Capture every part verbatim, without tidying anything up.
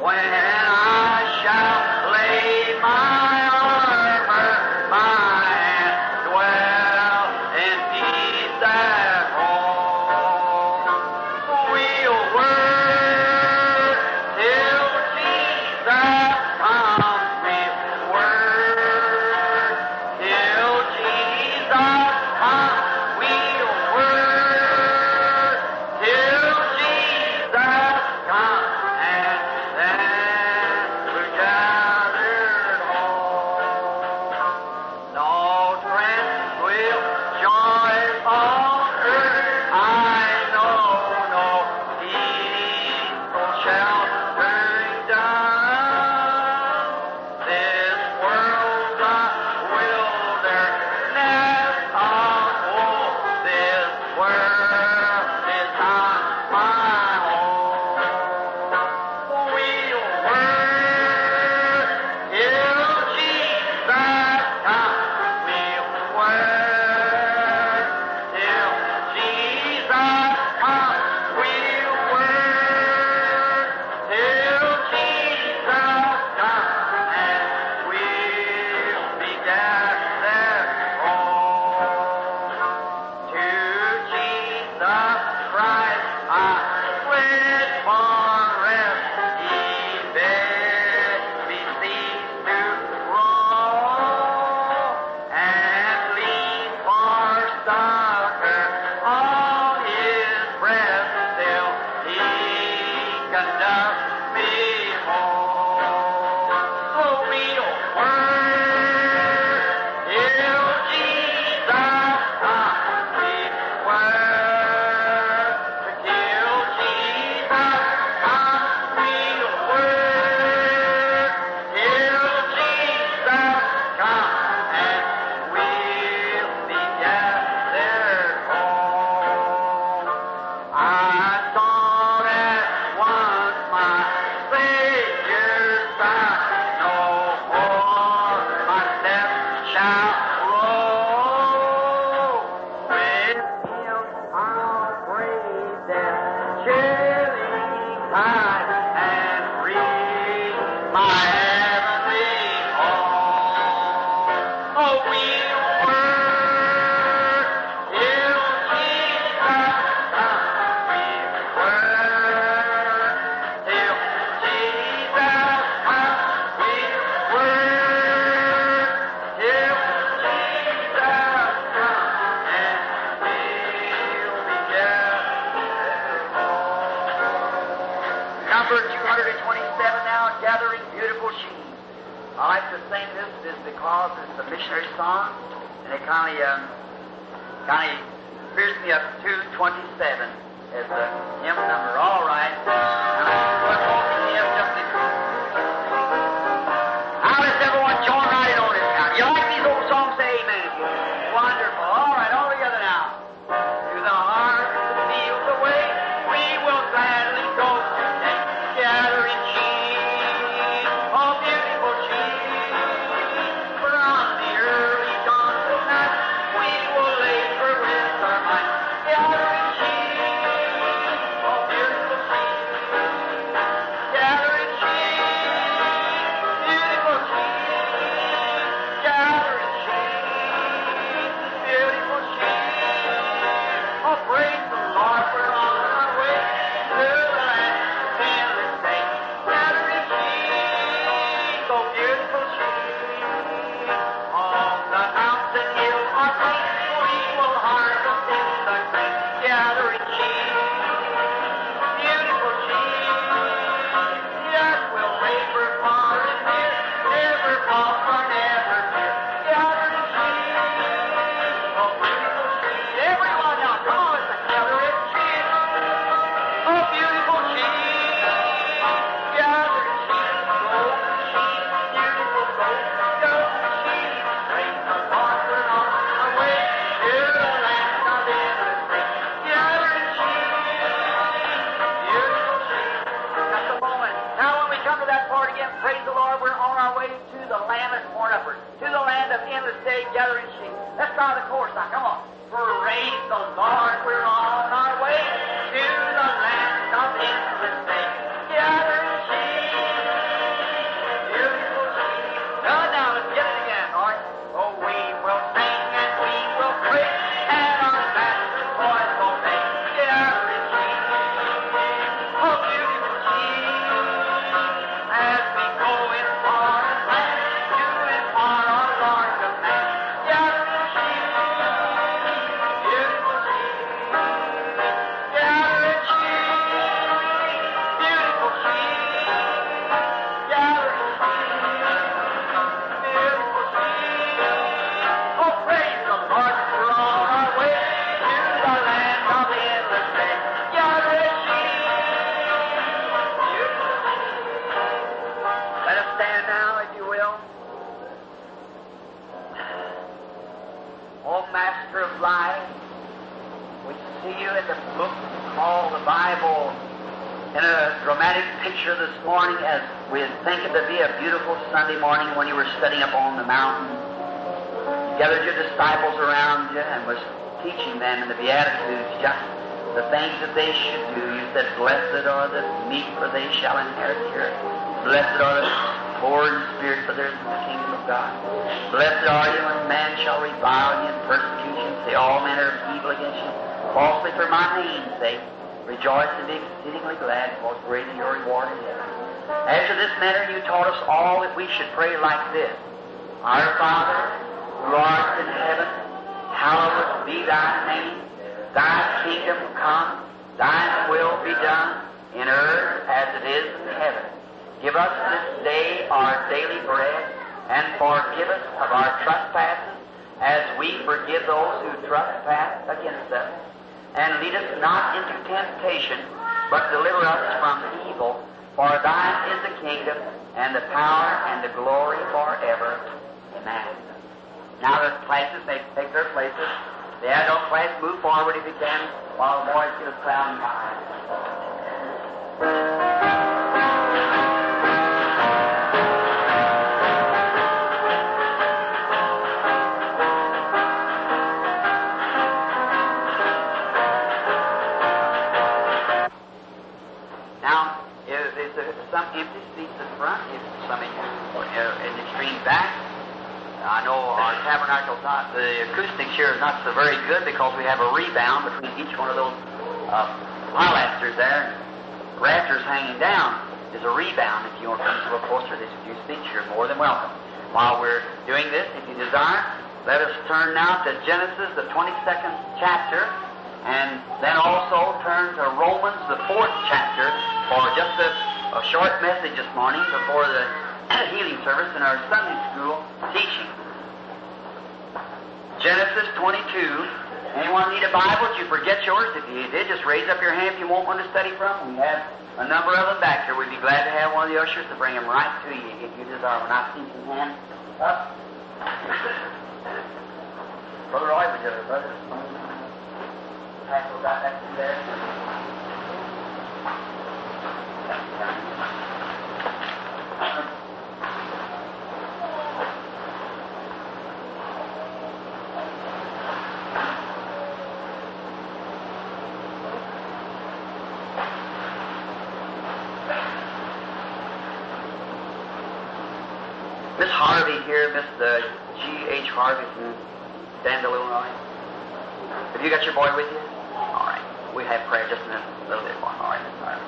when I shall lay my armor by and dwell in peace at home. We'll work till Jesus comes. We'll work till Jesus comes. We'll work till Jesus comes, and then we're gathered home. No friends will join on earth, I know, no peaceful sheltering down. This world's a wilderness of woe. This world is not my home. We'll work till Jesus comes. We'll work till Jesus comes. We'll work till Jesus comes, and we'll be gathered home. To Jesus Christ I fled for rest. He bid me cease to roam, and lean for succor on His breast till He conducts me home. So we'll work till Jesus comes. We'll work till Jesus comes. We'll work till Jesus comes, and we'll be gathered home. I sought at once my Savior's side. No more my steps shall roam. With Him I'll brave death's chilling tide and reach my heavenly home. Oh, we'll work till Jesus comes. We'll work till Jesus comes. We'll work till Jesus comes, and we'll be gathered home. Number two hundred twenty-seven now, Gathering Beautiful Sheep. I like to sing this just because it's a missionary song, and it kind of um, kind of fierce me up. two twenty-seven as a hymn number. All right. Now, let's walk in the hymn just a- Now let's everyone join right in on this now. You like these old songs? Say amen. Wonderful. All right, all together now. To the heart that feels the way, we will gladly go today. Gathering sheep, oh beautiful sheep, from the early dawn till night, we will labor with our might. Gathering sheep, oh beautiful sheep, gathering sheep, beautiful sheep, gathering sheep, beautiful sheep. Oh, praise the Lord, we're on our way to the land of endless day. Gathering sheep, oh beautiful sheep, on the mountain hill or plain, we will harvest in the grain. Gathering sheep, beautiful sheep, yes, we'll labor far and near, never fall for never fear. Gathering sheep, oh beautiful sheep. Everyone now, come on, let's gather it, sheep. Oh beautiful sheep, gathering sheep, golden sheep, beautiful gold, golden sheep. Praise the Lord, we're on our way to the land of endless day. Gathering sheep, beautiful sheep. Just a moment. Now when we come to that part again, praise the Lord, we're on our way to the land that's born upward, to the land of endless day, gathering sheep. Let's try the chorus now, come on. Praise the Lord, we're on our way to the land of endless day. Gathering sheep, in a dramatic picture this morning as we think it to be a beautiful Sunday morning when you were sitting up on the mountain. You gathered your disciples around you and was teaching them in the Beatitudes just the things that they should do. You said, blessed are the meek, for they shall inherit the earth. Blessed are the poor in spirit, for theirs is the kingdom of God. Blessed are you when man shall revile you and persecute you, and say all manner of evil against you, falsely for my name's sake. Rejoice and be exceedingly glad, because great is your reward in heaven. After this manner you taught us all that we should pray like this. Our Father, who art in heaven, hallowed be thy name. Thy kingdom come, thy will be done, in earth as it is in heaven. Give us this day our daily bread, and forgive us of our trespasses, as we forgive those who trespass against us. And lead us not into temptation, but deliver us from evil. For thine is the kingdom, and the power, and the glory forever. Amen. Now the classes may take their places. The adult class, move forward if you can, while the boys get a sound behind. Some empty seats in front, if some in, uh, in the extreme back. I know our tabernacle's not, the acoustics here is not so very good because we have a rebound between each one of those uh, pilasters there. Rafters hanging down is a rebound. If you want to come to a closer to these few seats, you're more than welcome. While we're doing this, if you desire, let us turn now to Genesis, the twenty-second chapter, and then also turn to Romans, the fourth chapter, for just a A short message this morning before the healing service in our Sunday school teaching. Genesis twenty-two. Anyone need a Bible? Did you forget yours? If you did, just raise up your hand if you want one to study from. We have a number of them back here. We'd be glad to have one of the ushers to bring them right to you if you desire. When I see some hands up. Brother Roy, would you, brother? Pass those out back through there. Miss Harvey here, Miss uh, G H Harvey from Danville, Illinois. Have you got your boy with you? All right. We have prayer just in a little bit more. All right, Miss Harvey.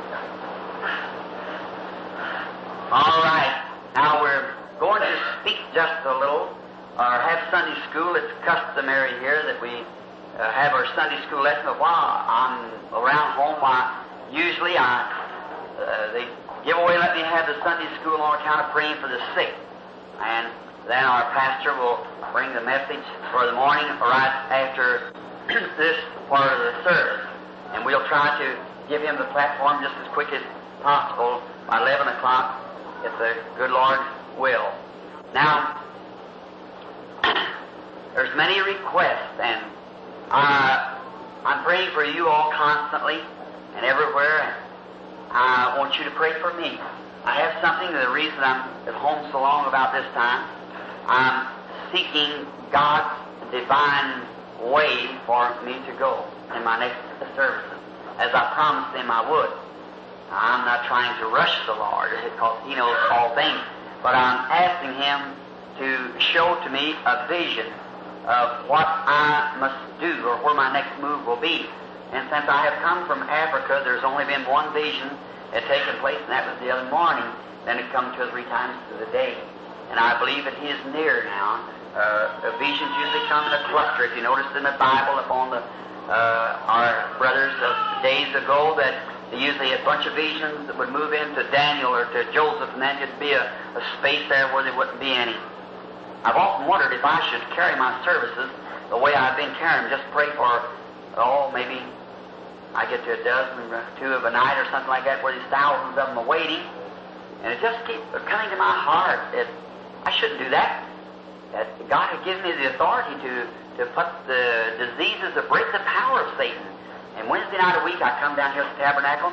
All right. Now we're going to speak just a little, or have Sunday school. It's customary here that we uh, have our Sunday school lesson. But while I'm around home, I, usually I uh, they give away, let me have the Sunday school on account of praying for the sick. And then our pastor will bring the message for the morning right after this part of the service. And we'll try to give him the platform just as quick as possible by eleven o'clock, if the good Lord will. Now, there's many requests, and uh, I'm praying for you all constantly and everywhere. I want you to pray for me. I have something, the reason I'm at home so long about this time, I'm seeking God's divine way for me to go in my next services, as I promised him I would. I'm not trying to rush the Lord, because he knows all things, but I'm asking him to show to me a vision of what I must do or where my next move will be. And since I have come from Africa, there's only been one vision that had taken place, and that was the other morning. Then it come two or three times through the day. And I believe that he is near now. Uh, visions usually come in a cluster. If you notice in the Bible upon the uh, our brothers of days ago, that they usually a bunch of visions that would move into Daniel or to Joseph, and then there'd be a, a space there where there wouldn't be any. I've often wondered if I should carry my services the way I've been carrying them. Just pray for, oh, maybe I get to a dozen or two of a night or something like that, where there's thousands of them are waiting. And it just keeps coming to my heart that I shouldn't do that. That God had given me the authority to, to put the diseases, to break the power of Satan. And Wednesday night a week I come down here to the tabernacle,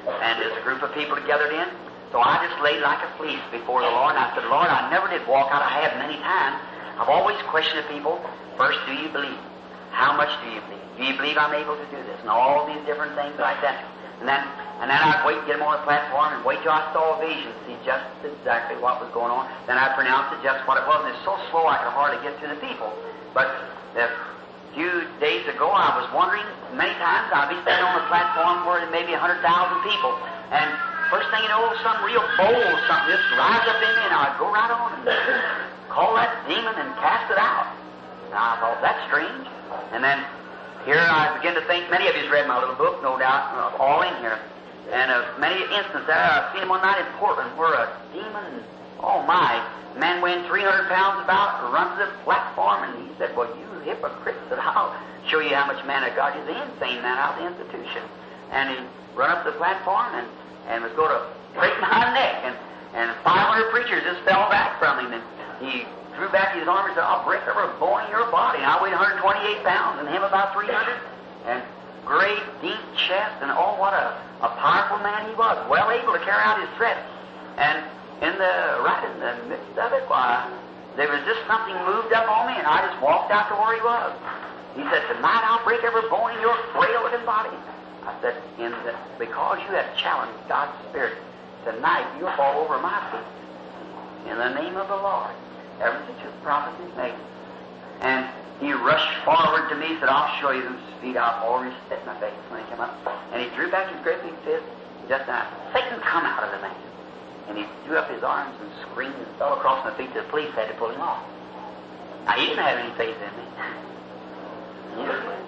and there's a group of people gathered in. So I just laid like a fleece before the Lord, and I said, Lord, I never did walk out. I have many times. I've always questioned the people, first, do you believe? How much do you believe? Do you believe I'm able to do this? And all these different things like that. And then and then I'd wait, get them on the platform, and wait till I saw a vision, see just exactly what was going on. Then I'd pronounce it just what it was, and it's so slow I could hardly get to the people. But a few days ago, I was wondering, many times I'd be standing on the platform where there may be a hundred thousand people, and first thing you know, some real bowl, something just rise up in me, and I'd go right on and call that demon and cast it out. Now I thought, that's strange. And then here I begin to think, many of you's read my little book, no doubt, uh, all in here. And uh, many instances, I've seen one night in Portland where a demon, oh my, man weighing three hundred pounds about, runs the platform, and he said, well, you hypocrite, said, I'll show you how much man of God is, the insane man out of the institution. And he run up the platform and and was going to break my neck, and, and five hundred preachers just fell back from him, and he drew back his arm and said, I'll break every bone in your body. And I weighed one hundred twenty-eight pounds, and him about three hundred, and great, deep chest, and oh, what a, a powerful man he was, well able to carry out his threat. And in the, right in the midst of it, why, there was just something moved up on me, and I just walked out to where he was. He said, tonight I'll break every bone in your frail little body. I said, in the, because you have challenged God's Spirit, tonight you'll fall over my feet. In the name of the Lord, ever since your prophecy is made. And he rushed forward to me and said, I'll show you whose feet I've already set in my face when he came up. And he drew back his great big fist, and just now, Satan come out of the man. And he threw up his arms and screamed and fell across my feet. The police had to pull him off. Now, he didn't have any faith in me. He didn't.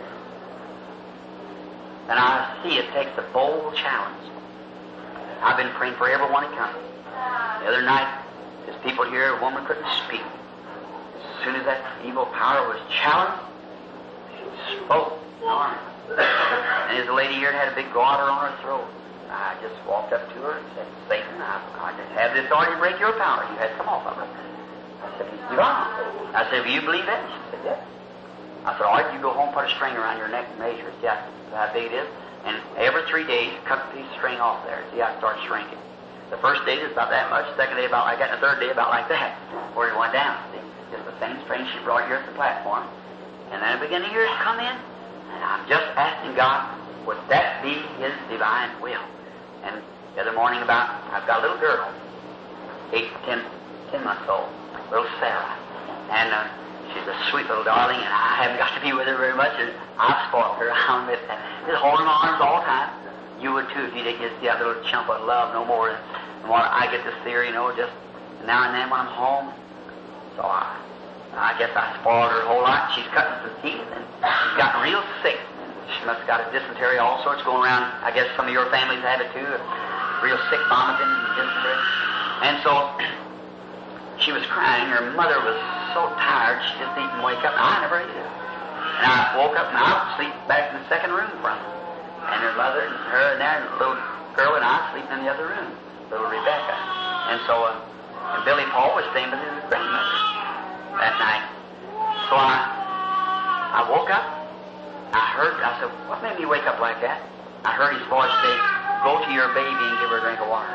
And I see it takes a bold challenge. I've been praying for everyone that comes. The other night, there's people here, a woman couldn't speak. As soon as that evil power was challenged, she spoke. And there's a lady here that had a big garter on her throat. I just walked up to her and said, Satan, I, I just have the authority to break your power. You had to come off of her. I said, you're on. I said, will you believe that? She said, yes. I said, all right, you go home, put a string around your neck and measure it. See how big it is? And every three days, cut a piece of string off there. See how it starts shrinking. The first day is about that much, the second day about like that, and the third day about like that, where it went down. See? Just the same string she brought here at the platform. And then I began to hear it come in, and I'm just asking God, would that be His divine will? And the other morning about, I've got a little girl, eight, ten, ten months old, little Sarah. And uh, she's a sweet little darling, and I haven't got to be with her very much, and I've spoiled her. I'm with her. Just holding my arms all the time. You would too if you didn't get that little chump of love no more than what I get to see her, you know, just now and then when I'm home. So I, I guess I spoiled her a whole lot. She's cutting some teeth, and she's gotten real sick. She must have got a dysentery, all sorts going around. I guess some of your families have it too. Real sick, vomiting, and dysentery. And so she was crying. Her mother was so tired she just didn't wake up. And I never ate it. And I woke up and I was sleeping back in the second room from her. And her mother and her and there, and the little girl and I sleeping in the other room, little Rebecca. And so uh, and Billy Paul was staying with his grandmother that night. So I, I woke up. I heard, I said, what made me wake up like that? I heard his voice say, go to your baby and give her a drink of water.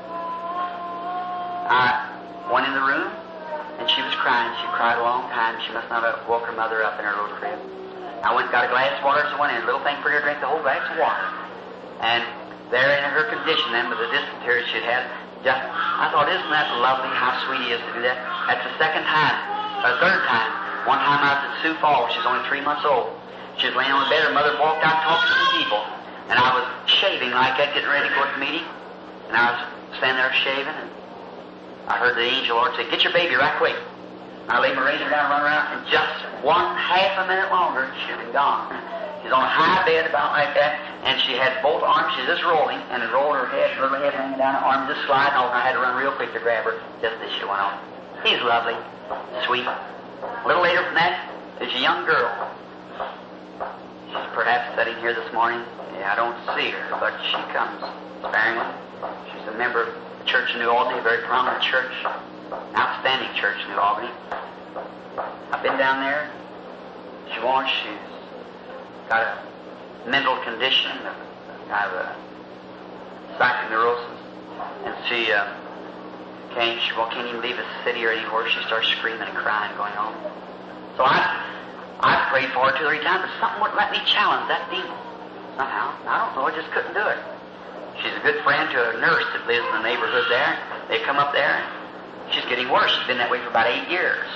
I went in the room, and she was crying. She cried a long time. She must not have woke her mother up in her little crib. I went and got a glass of water, so I went in, a little thing for her to drink the whole glass of water. And there in her condition then, with the dysentery she'd had, just, I thought, isn't that lovely, how sweet he is to do that? That's the second time, or the third time. One time I was at Sioux Falls. She's only three months old. She was laying on the bed. Her mother walked out and talked to some people. And I was shaving like that, getting ready to go to the meeting. And I was standing there shaving, and I heard the angel Lord say, get your baby right quick. I laid my razor down and run around, and just one half a minute longer, she'd been gone. She's on a high bed about like that, and she had both arms, she's just rolling, and it rolled her head, her little head hanging down, her arms just sliding over. I had to run real quick to grab her, just as she went on. He's lovely, sweet. A little later from that, there's a young girl. She's perhaps sitting here this morning. Yeah, I don't see her, but she comes sparingly. She's a member of the Church in New Albany, a very prominent church, outstanding church in New Albany. I've been down there. She wants, she's got a mental condition, kind of a psychoneurosis. And she uh, came, she well, can't even leave the city or anywhere. She starts screaming and crying going on. So I I prayed for her two or three times, but something wouldn't let me challenge that demon. Somehow, I don't know, I just couldn't do it. She's a good friend to a nurse that lives in the neighborhood there. They come up there, and she's getting worse. She's been that way for about eight years.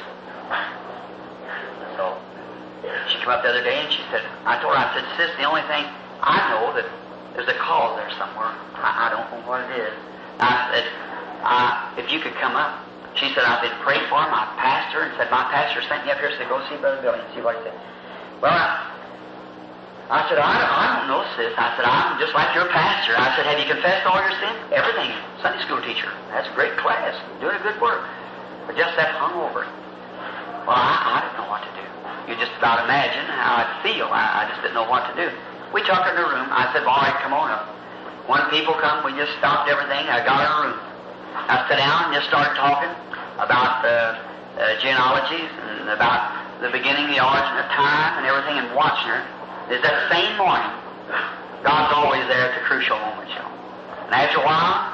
So she came up the other day, and she said, I told her, I said, sis, the only thing I know that there's a cause there somewhere. I, I don't know what it is. I said, uh, if you could come up. She said, I've been praying for him. I passed her and said, my pastor sent me up here, so go see Brother Billy and see what he said. Well, I, I said, I don't, I don't know, sis. I said, I'm just like your pastor. I said, have you confessed all your sins? Everything. Sunday school teacher. That's a great class. Doing a good work. But just that hungover. Well, I, I didn't know what to do. You just about imagine how I'd feel. I, I just didn't know what to do. We took her in the room. I said, well, all right, come on up. When people come, we just stopped everything. I got her in the room. I sat down and just started talking about uh, uh, genealogies and about the beginning, the origin of time and everything, and watching her. Is that same morning, God's always there at the crucial moment, you know. And after a while,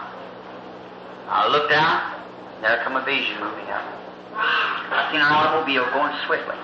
I looked out, and there come a vision moving up. I seen an automobile going swiftly.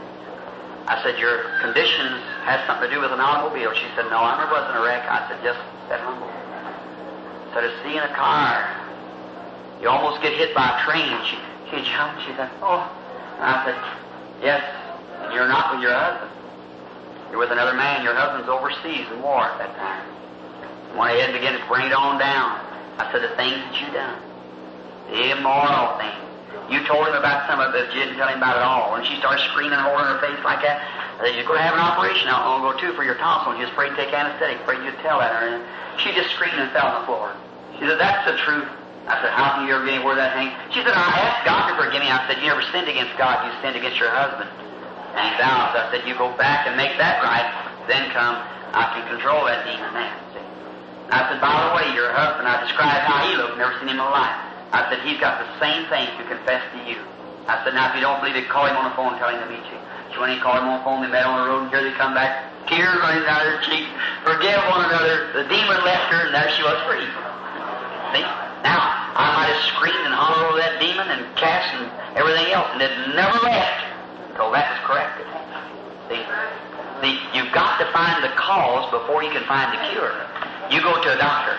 I said, your conditions has something to do with an automobile. She said, no, I never was in a wreck. I said, just that humble. I said, I see in a car. You almost get hit by a train. She, she jumped. She said, oh. And I said, yes, and you're not with your husband. You're with another man. Your husband's overseas in war at that time. I went ahead and began to bring it on down. I said, the things that you done, the immoral things. You told him about some of it, but you didn't tell him about it all. And she started screaming and holding her face like that. I said, you're going to have an operation out long ago, too, for your tonsil. And you just afraid to take anesthetic, afraid you'd tell that her. And she just screamed and fell on the floor. She said, that's the truth. I said, how can you ever get anywhere that hangs? She said, I asked God to forgive me. I said, you never sinned against God. You sinned against your husband. And he vows. I said, you go back and make that right. Then come, I can control that demon then. See? I said, by the way, your husband, I described how he looked. Never seen him in my life. I said, he's got the same thing to confess to you. I said, now, if you don't believe it, call him on the phone and tell him to meet you. So when he called him on the phone, they met on the road, and here they come back, tears running down their cheeks, forgive one another. The demon left her, and there she was free. See? Now, I might have screamed and hollered over that demon and cast and everything else, and it never left until that was corrected. See? See, you've got to find the cause before you can find the cure. You go to a doctor.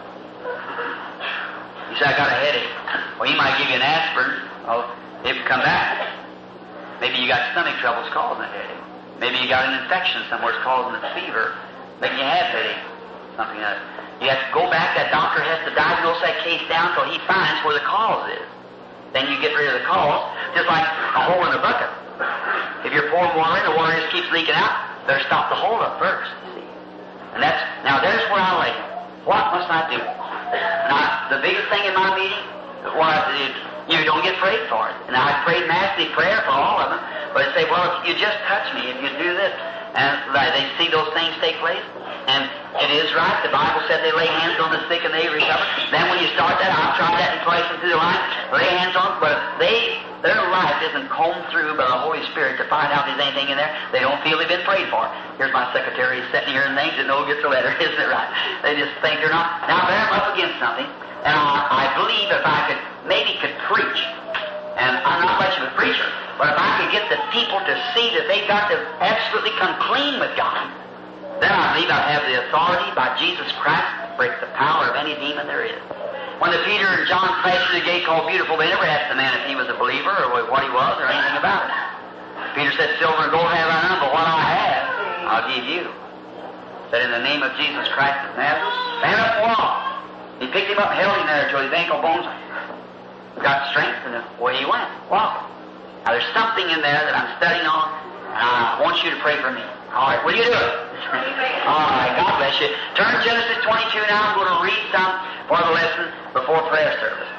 You say, I got a headache. Well, he might give you an aspirin. Oh, it will come back. Maybe you got stomach troubles causing a headache. Maybe you got an infection somewhere that's causing a fever, making you have headache. Something else. You have to go back. That doctor has to diagnose that case down until he finds where the cause is. Then you get rid of the cause, just like a hole in a bucket. If you're pouring water in, the water just keeps leaking out. Better stop the hole up first. See? And that's now. There's where I lay. What must I do? Now, the biggest thing in my meeting, what I did, you don't get prayed for it. And I prayed massively prayer for all of them. But they say, well, if you just touch me, if you do this, and they see those things take place. And it is right. The Bible said they lay hands on the sick and they recover. Then when you start that, I've tried that in places through the life. Lay hands on, but if they, their life isn't combed through by the Holy Spirit to find out if there's anything in there, they don't feel they've been prayed for. Here's my secretary sitting here and thinks that no gets a letter, isn't it right? They just think they're not. Now there I'm up against something, and I, I believe if I could, maybe could preach, and I'm not much of a preacher, but if I could get the people to see that they've got to absolutely come clean with God, then I believe I have the authority by Jesus Christ to break the power of any demon there is. When the Peter and John passed through the gate called Beautiful, they never asked the man if he was a believer or what he was or anything about it. Peter said, silver and gold have I none, but what I have, I'll give you. Said, in the name of Jesus Christ of Nazareth, stand up and walk. He picked him up and held him there until his ankle bones got strength, and away he went, walking. Now there's something in there that I'm studying on, and I want you to pray for me. All right, will you do it? All right, God bless you. Turn to Genesis twenty-two now. I'm going to read some for the lesson before prayer service.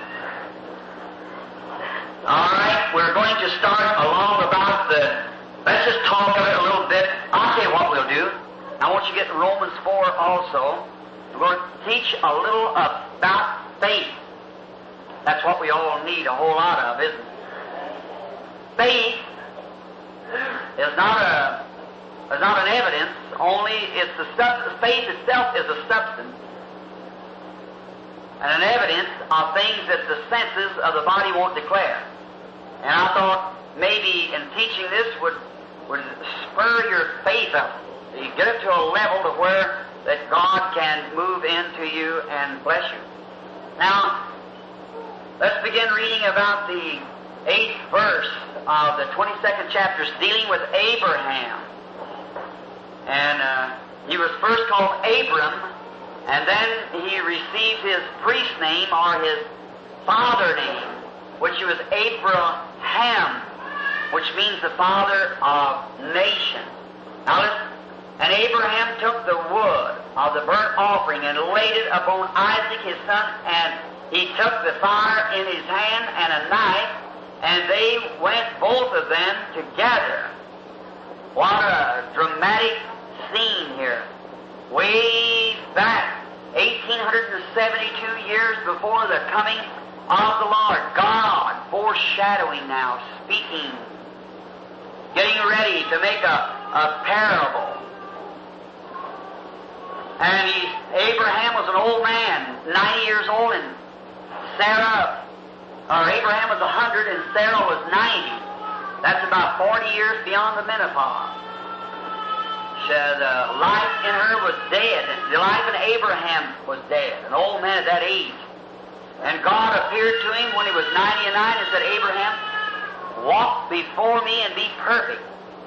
All right, we're going to start along about the, let's just talk of it a little bit. I'll tell you what we'll do. I want you to get Romans four also. We're going to teach a little about faith. That's what we all need a whole lot of, isn't it? Faith is not a is not an evidence, only it's the substance. Faith itself is a substance. and an evidence of things that the senses of the body won't declare. And I thought maybe in teaching this would, would spur your faith up. You get it to a level to where that God can move into you and bless you. Now, let's begin reading about the eighth verse of the twenty-second chapter, dealing with Abraham. And uh, he was first called Abram, and then he received his priest name or his father name, which was Abraham, which means the father of nations. Now listen. And Abraham took the wood of the burnt offering and laid it upon Isaac his son, and he took the fire in his hand and a knife, and they went both of them together. What a dramatic scene here. Way back, eighteen seventy-two years before the coming of the Lord. God foreshadowing now, speaking, getting ready to make a, a parable. And he, Abraham was an old man, ninety years old, and Sarah, or Abraham was one hundred and Sarah was ninety. That's about forty years beyond the menopause. She, the life in her was dead. The life in Abraham was dead, an old man at that age. And God appeared to him when he was ninety-nine and said, Abraham, walk before me and be perfect.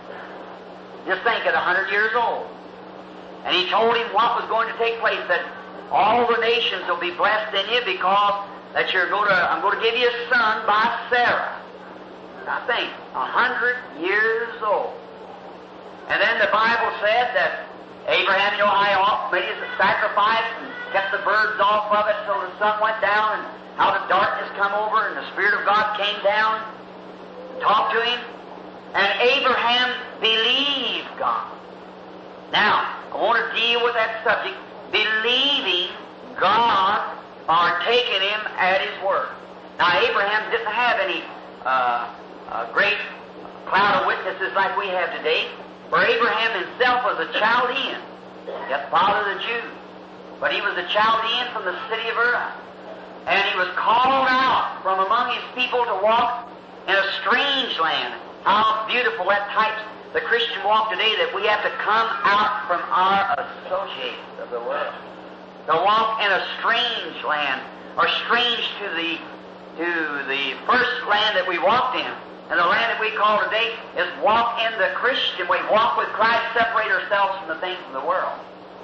Just think, at one hundred years old. And he told him what was going to take place, that all the nations will be blessed in you because that you're going to, I'm going to give you a son by Sarah. Now think, a hundred years old. And then the Bible said that Abraham, you know how he off made his sacrifice and kept the birds off of it till the sun went down, and how the darkness come over and the Spirit of God came down and talked to him. And Abraham believed God. Now, I want to deal with that subject, believing God or taking Him at His word. Now, Abraham didn't have any uh, uh, great cloud of witnesses like we have today, for Abraham himself was a Chaldean, yet father of the Jews. But he was a Chaldean from the city of Ur. And he was called out from among his people to walk in a strange land. How beautiful that types the Christian walk today, that we have to come out from our associates of the world, to walk in a strange land, or strange to the to the first land that we walked in. And the land that we call today is walk in the Christian way, walk with Christ, separate ourselves from the things of the world.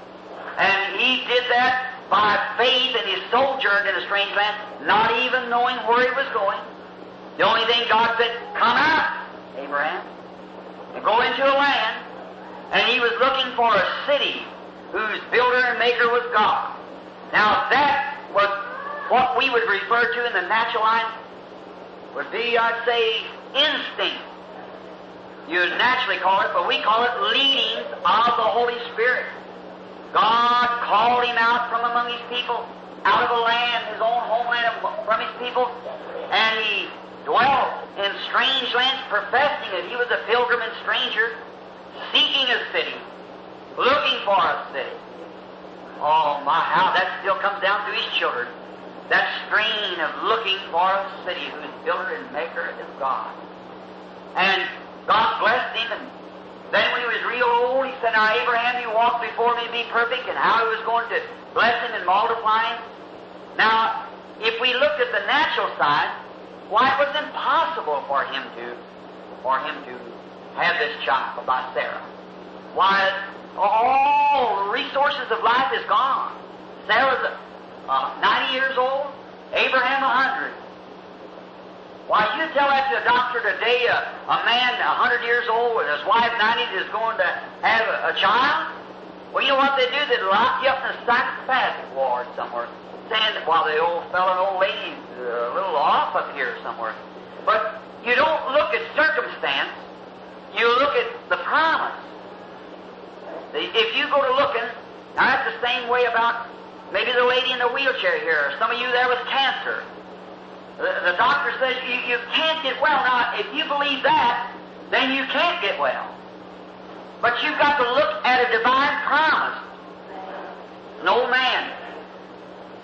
And he did that by faith, and he sojourned in a strange land, not even knowing where he was going. The only thing God said, come out, Abraham, and go into a land, and he was looking for a city whose builder and maker was God. Now that was what we would refer to in the natural line would be, I'd say, instinct. You'd naturally call it, but we call it leadings of the Holy Spirit. God called him out from among his people, out of a land, his own homeland, from his people, and he dwelt in strange lands, professing that he was a pilgrim and stranger, seeking a city, looking for a city. Oh my, how that still comes down to his children. That strain of looking for a city whose builder and maker is God. And God blessed him, and then when he was real old, he said, now Abraham, you walk before me and be perfect, and how he was going to bless him and multiply him. Now, if we looked at the natural side, why, it was impossible for him to, for him to have this child by Sarah. Why, all the resources of life is gone. Sarah's uh, ninety years old, Abraham a hundred. Why, you tell that to a doctor today, a, a man a hundred years old and his wife ninety is going to have a, a child? Well, you know what they do? They lock you up in a psychopathic ward somewhere, saying that while the old fellow and old lady's a little off up here somewhere. But you don't look at circumstance, you look at the promise. If you go to looking, now that's the same way about maybe the lady in the wheelchair here, or some of you there with cancer. The, the doctor says you, you can't get well. Now, if you believe that, then you can't get well. But you've got to look at a divine promise. An old man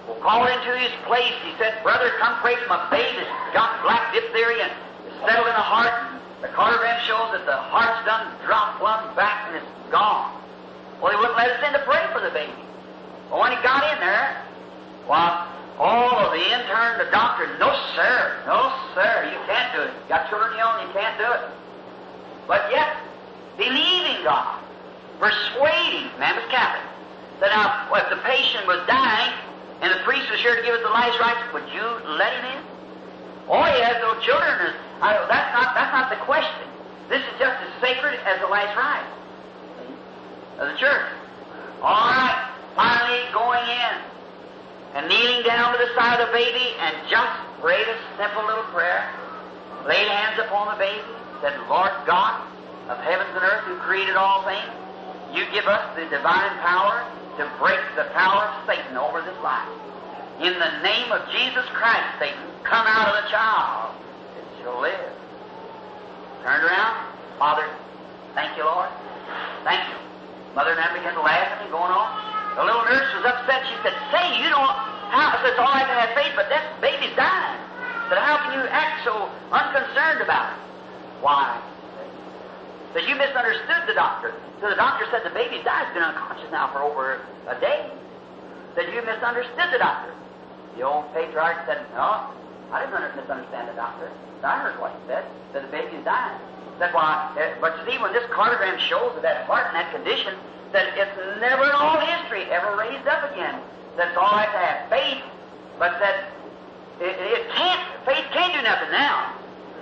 Well, called into his place. He said, brother, come pray for my baby that's got black diphtheria and it's settled in the heart. And the cardiogram shows that the heart's done dropped plumb back and it's gone. Well, he wouldn't let us in to pray for the baby. Well, when he got in there, well, all of the intern, the doctor, no sir, no sir, you can't do it. You got children of your own, you can't do it. But yet, believing God, persuading, man was Catholic, that now, if the patient was dying, and the priest was here to give us the last rites, would you let him in? Oh, he has no children. I, that's not that's not the question. This is just as sacred as the last rite of the church. All right, finally going in and kneeling down to the side of the baby and just prayed a simple little prayer. Laid hands upon the baby, said, Lord God of heavens and earth, who created all things, you give us the divine power to break the power of Satan over this life. In the name of Jesus Christ, Satan, come out of the child. It shall live. Turned around. Father, thank you, Lord. Thank you. Mother and I began laughing and going on. The little nurse was upset. She said, say, you don't, how, it's all right to have faith, but this baby's dying. Said, how can you act so unconcerned about it? Why? That you misunderstood the doctor. So the doctor said the baby's died. He's been unconscious now for over a day. That you misunderstood the doctor. The old patriarch said, no, I didn't misunderstand the doctor. I heard what he said, that the baby's dying. Said, why? Uh, but see, when this cardiogram shows that that heart in that condition, that it's never in all history ever raised up again. That's all I have to have faith, but that it, it can't, faith can't do nothing now.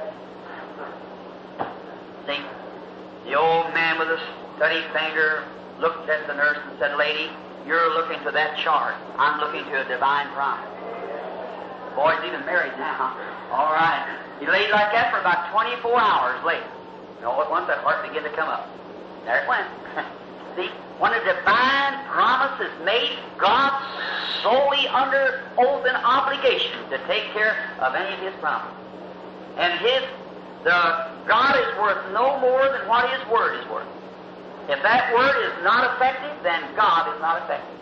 See? The old man with a steady finger looked at the nurse and said, lady, you're looking to that chart. I'm looking to a divine promise. The boy's even married now. All right. He laid like that for about twenty-four hours later. And all at once that heart began to come up. There it went. See, when a divine promise is made, God's solely under oath and obligation to take care of any of His promises. And His The God is worth no more than what His Word is worth. If that Word is not effective, then God is not effective.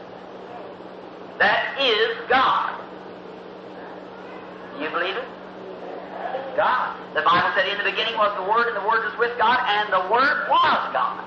That is God. You believe it? It's God. The Bible said in the beginning was the Word, and the Word was with God, and the Word was God.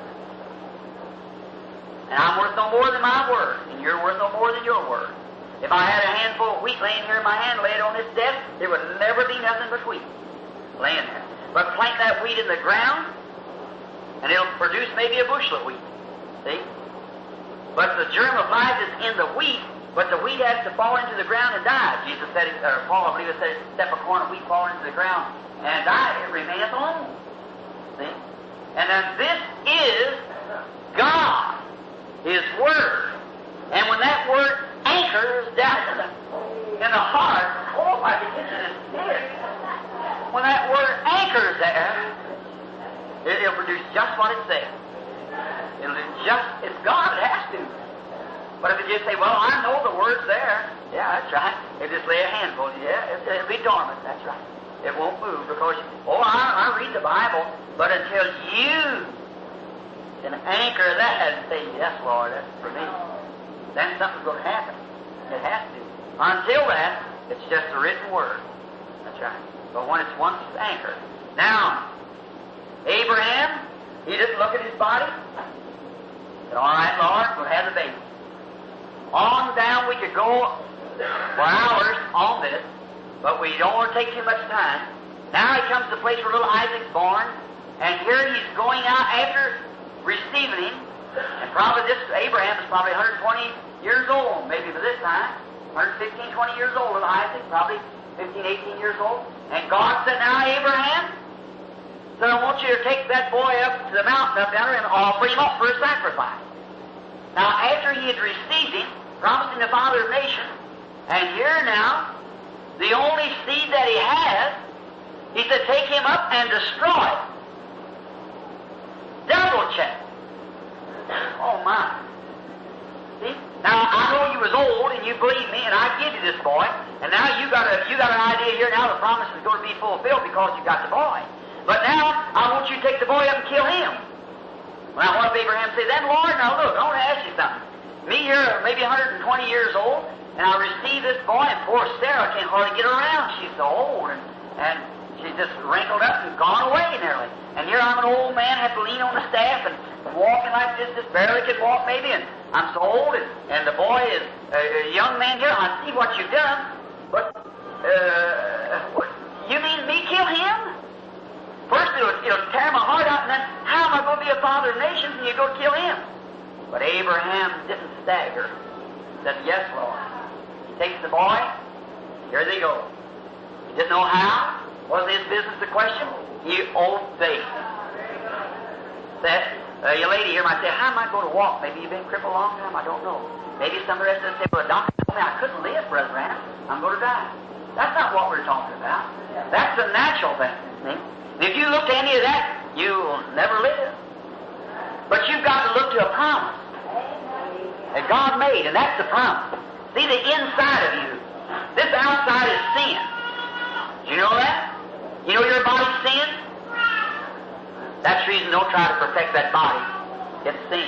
And I'm worth no more than my Word, and you're worth no more than your Word. If I had a handful of wheat laying here in my hand, lay it on this desk, there would never be nothing but wheat laying there. But plant that wheat in the ground, and it'll produce maybe a bushel of wheat. See? But the germ of life is in the wheat, but the wheat has to fall into the ground and die. Jesus said, or Paul, I believe, said, step a corn of wheat fall into the ground and die, it remaineth alone. See? And then this is God, His Word. And when that Word anchors down in the, in the heart, oh my goodness, when that Word anchors there, it, it'll produce just what it says. It'll do just, it's God, it has to. But if you just say, well, I know the Word's there, yeah, that's right. If you just lay a handful, yeah, it, it'll be dormant, that's right. It won't move because, oh, I, I read the Bible, but until you can anchor that and say, yes, Lord, that's for me, then something's going to happen. It has to. Until that, it's just a written Word. That's right. But when it's once anchored. Now, Abraham, he didn't look at his body. He said, all right, Lord, we'll have the baby. On down we could go for hours on this, but we don't want to take too much time. Now he comes to the place where little Isaac's born, and here he's going out after receiving him, and probably this, Abraham is probably one hundred twenty years old, maybe by this time, one hundred fifteen, twenty years old, little Isaac, probably fifteen, eighteen years old. And God said, now Abraham, so I want you to take that boy up to the mountain up there and offer him up for a sacrifice. Now after he had received him, promising the father of nations, and here now, the only seed that he has, he said, take him up and destroy it. Double check. Oh my. See? Now I know you was old and you believe me, and I give you this boy, and now you got a you got an idea here now the promise is going to be fulfilled because you got the boy. But now I want you to take the boy up and kill him. Now what if Abraham say, then Lord, now look, I want to ask you something. Me here, maybe one hundred twenty years old, And I received this boy, and poor Sarah can't hardly get around. She's so old, and, and she's just wrinkled up and gone away nearly. And here I'm an old man, have to lean on the staff, and walking like this, just barely can walk maybe, and I'm so old, and, and the boy is a, a young man here. I see what you've done, but uh, what, you mean me kill him? First it'll, it'll tear my heart out, and then how am I going to be a father of nations and you go kill him? But Abraham didn't stagger. He said, yes, Lord. He takes the boy. Here they go. He didn't know how. Wasn't his business to question. He obeyed. Said, uh, your lady here might say, how am I going to walk? Maybe you've been crippled a long time. I don't know. Maybe some of the rest of us say, well, the doctor told me I couldn't live, Brother Branham. I'm going to die. That's not what we're talking about. That's a natural thing. See? If you look to any of that, you'll never live. But you've got to look to a promise that God made, and that's the promise. See, the inside of you, this outside is sin. Do you know that? You know your body's sin? That's the reason don't try to perfect that body. It's sin.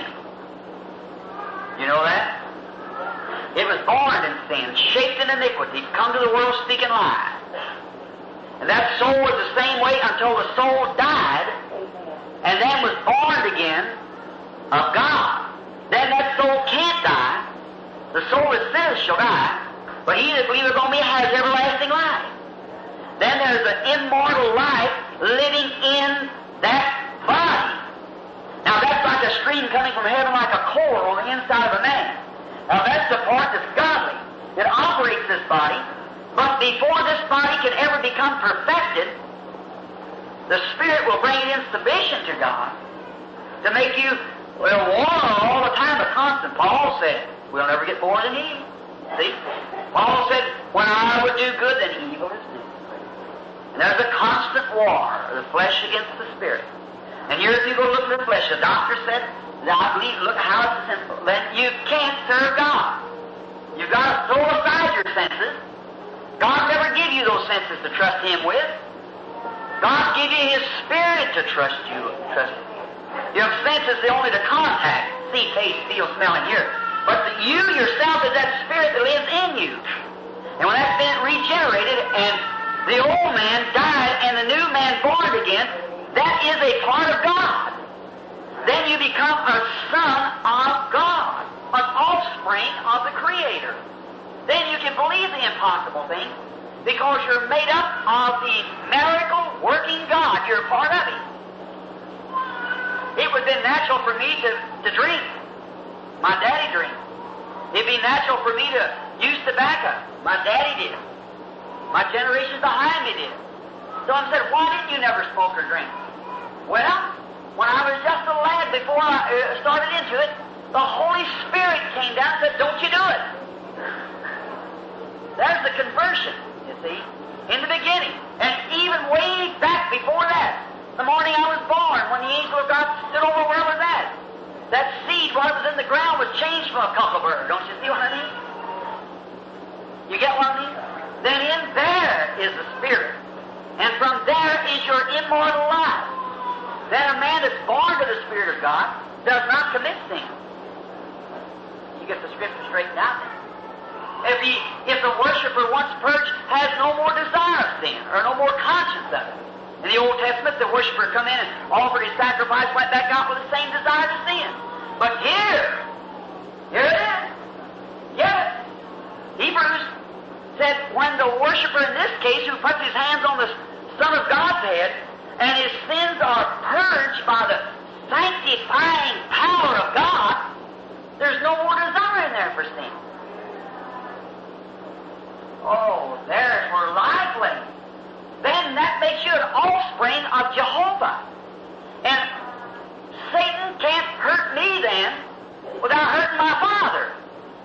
You know that? It was born in sin, shaped in iniquity, come to the world speaking lies. And that soul was the same way until the soul died, and then was born again of God. Then that soul can't die. The soul that sinneth shall die, but he that believeth on me has everlasting life. Then there's an immortal life living in that body. Now that's like a stream coming from heaven like a core on the inside of a man. Now that's the part that's godly. It operates this body, but before this body can ever become perfected, the Spirit will bring it in submission to God to make you, well, war all the time, but constant. Paul said, we'll never get more than evil. See? Paul said, when I would do good, then evil is due. And there's a constant war of the flesh against the Spirit. And here if you go look at the flesh, the doctor said, I believe, look how it's sinful. Then you can't serve God. You've got to throw aside your senses. God never give you those senses to trust Him with. God give you His Spirit to trust you. Trust Him. Your senses are only to contact, see, taste, feel, smell, and hear. But the, you yourself is that Spirit that lives in you. And when that's been regenerated and the old man died and the new man born again, that is a part of God. Then you become a son of God, an offspring of the Creator. Then you can believe the impossible things because you're made up of the miracle-working God. You're a part of Him. It would have been natural for me to, to drink. My daddy drinks. It'd be natural for me to use tobacco. My daddy did. My generations behind me did. So I said, why didn't you never smoke or drink? Well, when I was just a lad before I uh, started into it, the Holy Spirit came down and said, don't you do it. There's the conversion, you see, in the beginning. And even way back before that, the morning I was born, when the angel of God stood over where I was at, that seed what was in the ground was changed from a cocklebur. Don't you see what I mean? You get what I mean? Then in there is the Spirit. And from there is your immortal life. Then a man that's born to the Spirit of God does not commit sin. You get the Scripture straightened out. If, he, if the worshiper once purged has no more desire of sin or no more conscience of it. In the Old Testament, the worshiper come in and offered his sacrifice, went back out with the same desire to sin. But here, here it is. Yes. Hebrews said when the worshiper in this case who puts his hands on the Son of God's head and his sins are purged by the sanctifying power of God, there's no more desire in there for sin. Oh, there's where life lays. Then that makes you an offspring of Jehovah. And Satan can't hurt me then without hurting my Father.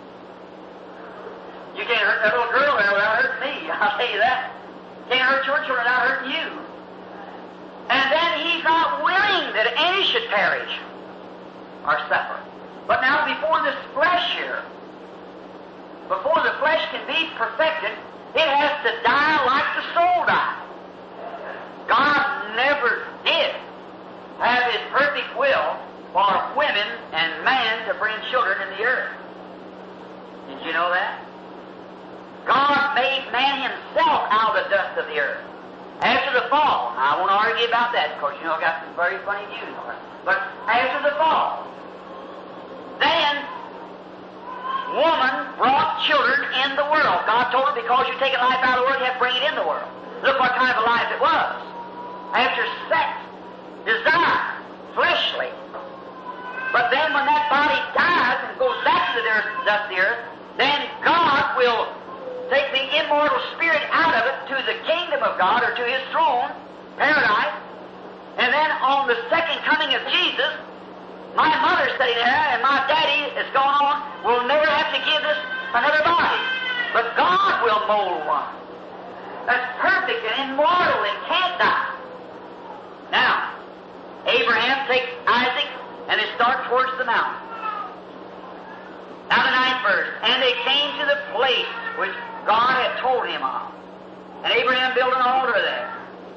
You can't hurt that little girl there without hurting me, I'll tell you that. Can't hurt your children without hurting you. And then He's not willing that any should perish or suffer. But now before this flesh here, before the flesh can be perfected, it has to die like the soul died. God never did have His perfect will for women and man to bring children in the earth. Did you know that? made man himself out of the dust of the earth. After the fall, I won't argue about that, of course, you know, I've got some very funny views on it. But after the fall, then woman brought children in the world. God told her, because you're taking life out of the world, you have to bring it in the world. Look what kind of a life it was. After sex, desire, fleshly. But then when that body dies and goes back to the dust of the earth, then God will take the immortal spirit out of it to the kingdom of God, or to His throne, paradise. And then on the second coming of Jesus, my mother sitting there and my daddy is going on will never have to give this another body. But God will mold one that's perfect and immortal and can't die. Now, Abraham takes Isaac and they start towards the mountain. Now the ninth verse. And they came to the place which God had told him of. And Abraham built an altar there,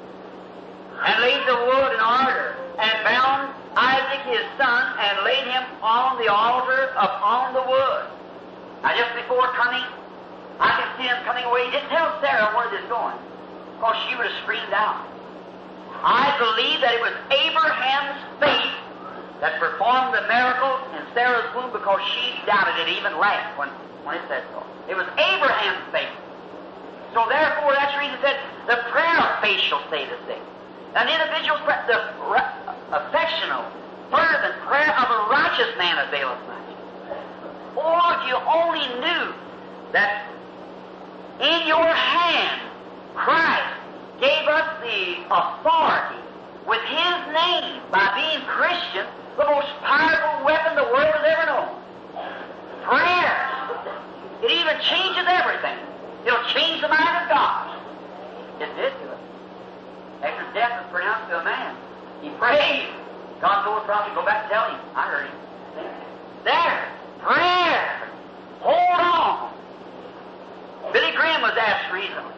and laid the wood in order, and bound Isaac his son, and laid him on the altar upon the wood. Now just before coming, I can see him coming away. He didn't tell Sarah where this was going, because she would have screamed out. I believe that it was Abraham's faith that performed the miracle in Sarah's womb, because she doubted it, even laughed when, when it said so. It was Abraham's faith. So therefore, that's the reason it said, the prayer of faith shall save the sick. An individual prayer, the affectional, fervent prayer of a righteous man availeth much. Oh, if you only knew that in your hand Christ gave us the authority with His name, by being Christian, the most powerful weapon the world has ever known. Prayer. It even changes everything. It'll change the mind of God. It did to it. After death was pronounced to a man, he prayed. God told the prophet, go back and tell him. I heard him. There. Prayer. Hold on. Billy Graham was asked recently.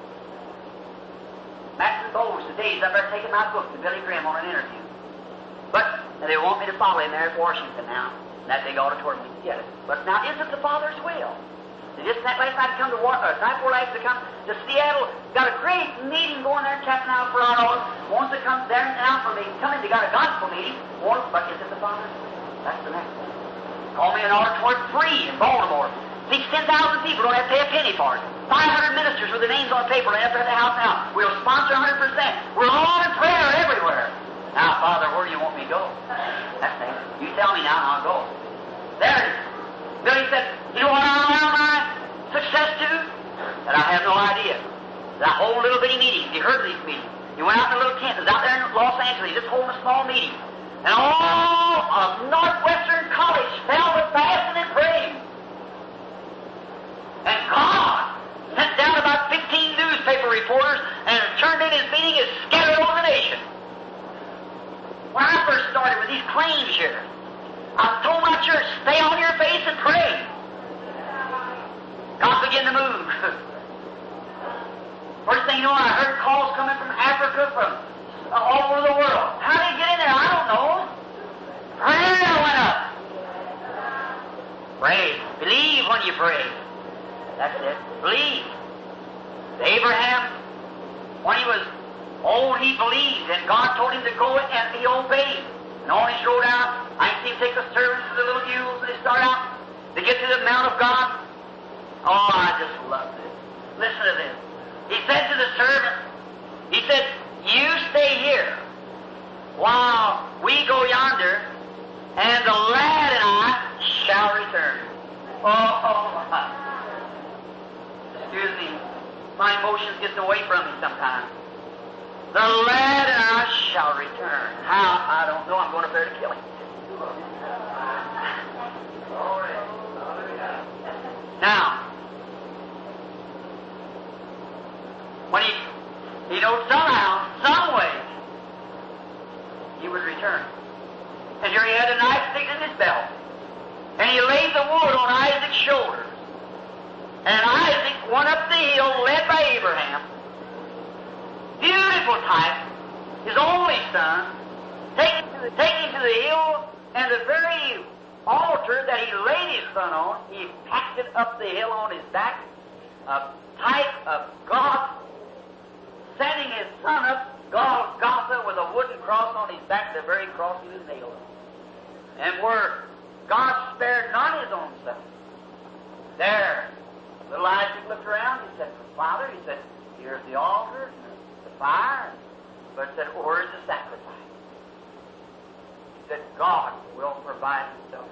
Maxon Bowles today, he's up there taking my book to Billy Graham on an interview. But they want me to follow him there at Washington now. That big auditorium, we can get it. But now, is it the Father's will? They just that last night come to uh, night before last to come to Seattle. Got a great meeting going there in Captain Alvarado. Wants to come there now for me. Come in. They got a gospel meeting. Wants, but is it the Father's will? That's the next one. Call me an auditorium free in Baltimore. Six ten thousand people don't have to pay a penny for it. Five hundred ministers with their names on paper. They have to have the house now. We'll sponsor one hundred percent. We're all in prayer everywhere. Now, Father, where do you want me to go? That's it. You tell me now, and I'll go. There it is. Billy said, you know what I allow my success to? That I have no idea. That whole little bitty meeting, you heard of these meetings. You went out in a little tent. It was out there in Los Angeles, just holding a small meeting. And all of Northwestern College fell with fasting and praying. And God sent down about fifteen newspaper reporters and turned in His meeting and scattered over the nation. When I first started with these claims here, I told my church, stay on your face and pray. God began to move. First thing you know, I heard calls coming from Africa, from uh, all over the world. How did it get in there? I don't know. Prayer went up. Pray. Believe when you pray. That's it. Believe. Abraham, when he was old, he believed, and God told him to go, and he obeyed. And on his road out, I see him take the servants to the little mules, and they start out. They get to the Mount of God. Oh, I just love this. Listen to this. He said to the servant, he said, you stay here while we go yonder, and the lad and I shall return. Oh, excuse me. My emotions get away from me sometimes. The lad and I shall return. How? I don't know. I'm going up there to kill him. Now, when he, he knows somehow, some way, he would return. And here he had a knife sticking in his belt. And he laid the wood on Isaac's shoulders. And Isaac went up the hill, led by Abraham. Beautiful type, his only son, taken to the, taken to the hill, and the very altar that he laid his son on, he packed it up the hill on his back, a type of God sending His Son up Golgotha with a wooden cross on His back, the very cross He was nailed on. And where God spared not His own Son. There, little Isaac looked around. He said, Father, he said, here's the altar and the fire. But he said, where's the sacrifice? He said, God will provide Himself.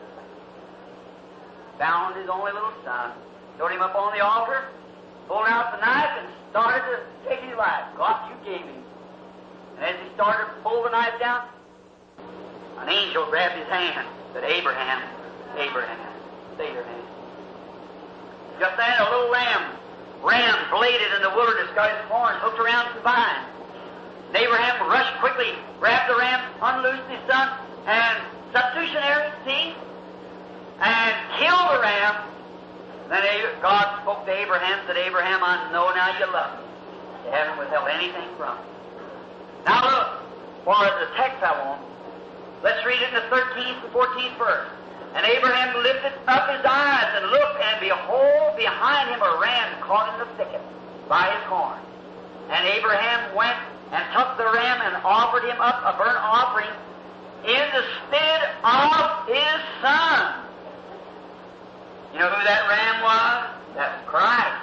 Found His only little Son, showed Him up on the altar, pulled out the knife, and started to take His life. God, you gave Him. And as he started to pull the knife down, an angel grabbed his hand, said, Abraham, Abraham, stay your hand. Just then a little lamb, ram bladed in the wilderness, got his horns hooked around some vine. And Abraham rushed quickly, grabbed the ram, unloosed his son, and substitutionary, see, and killed the ram. Then God spoke to Abraham, said, Abraham, I know now you love me. You haven't withheld anything from me. Now look, for the text I want, let's read it in the thirteenth and fourteenth verse. And Abraham lifted up his eyes and looked, and behold, behind him a ram caught in the thicket by his horn. And Abraham went and took the ram and offered him up a burnt offering in the stead of his son. You know who that ram was? That's Christ.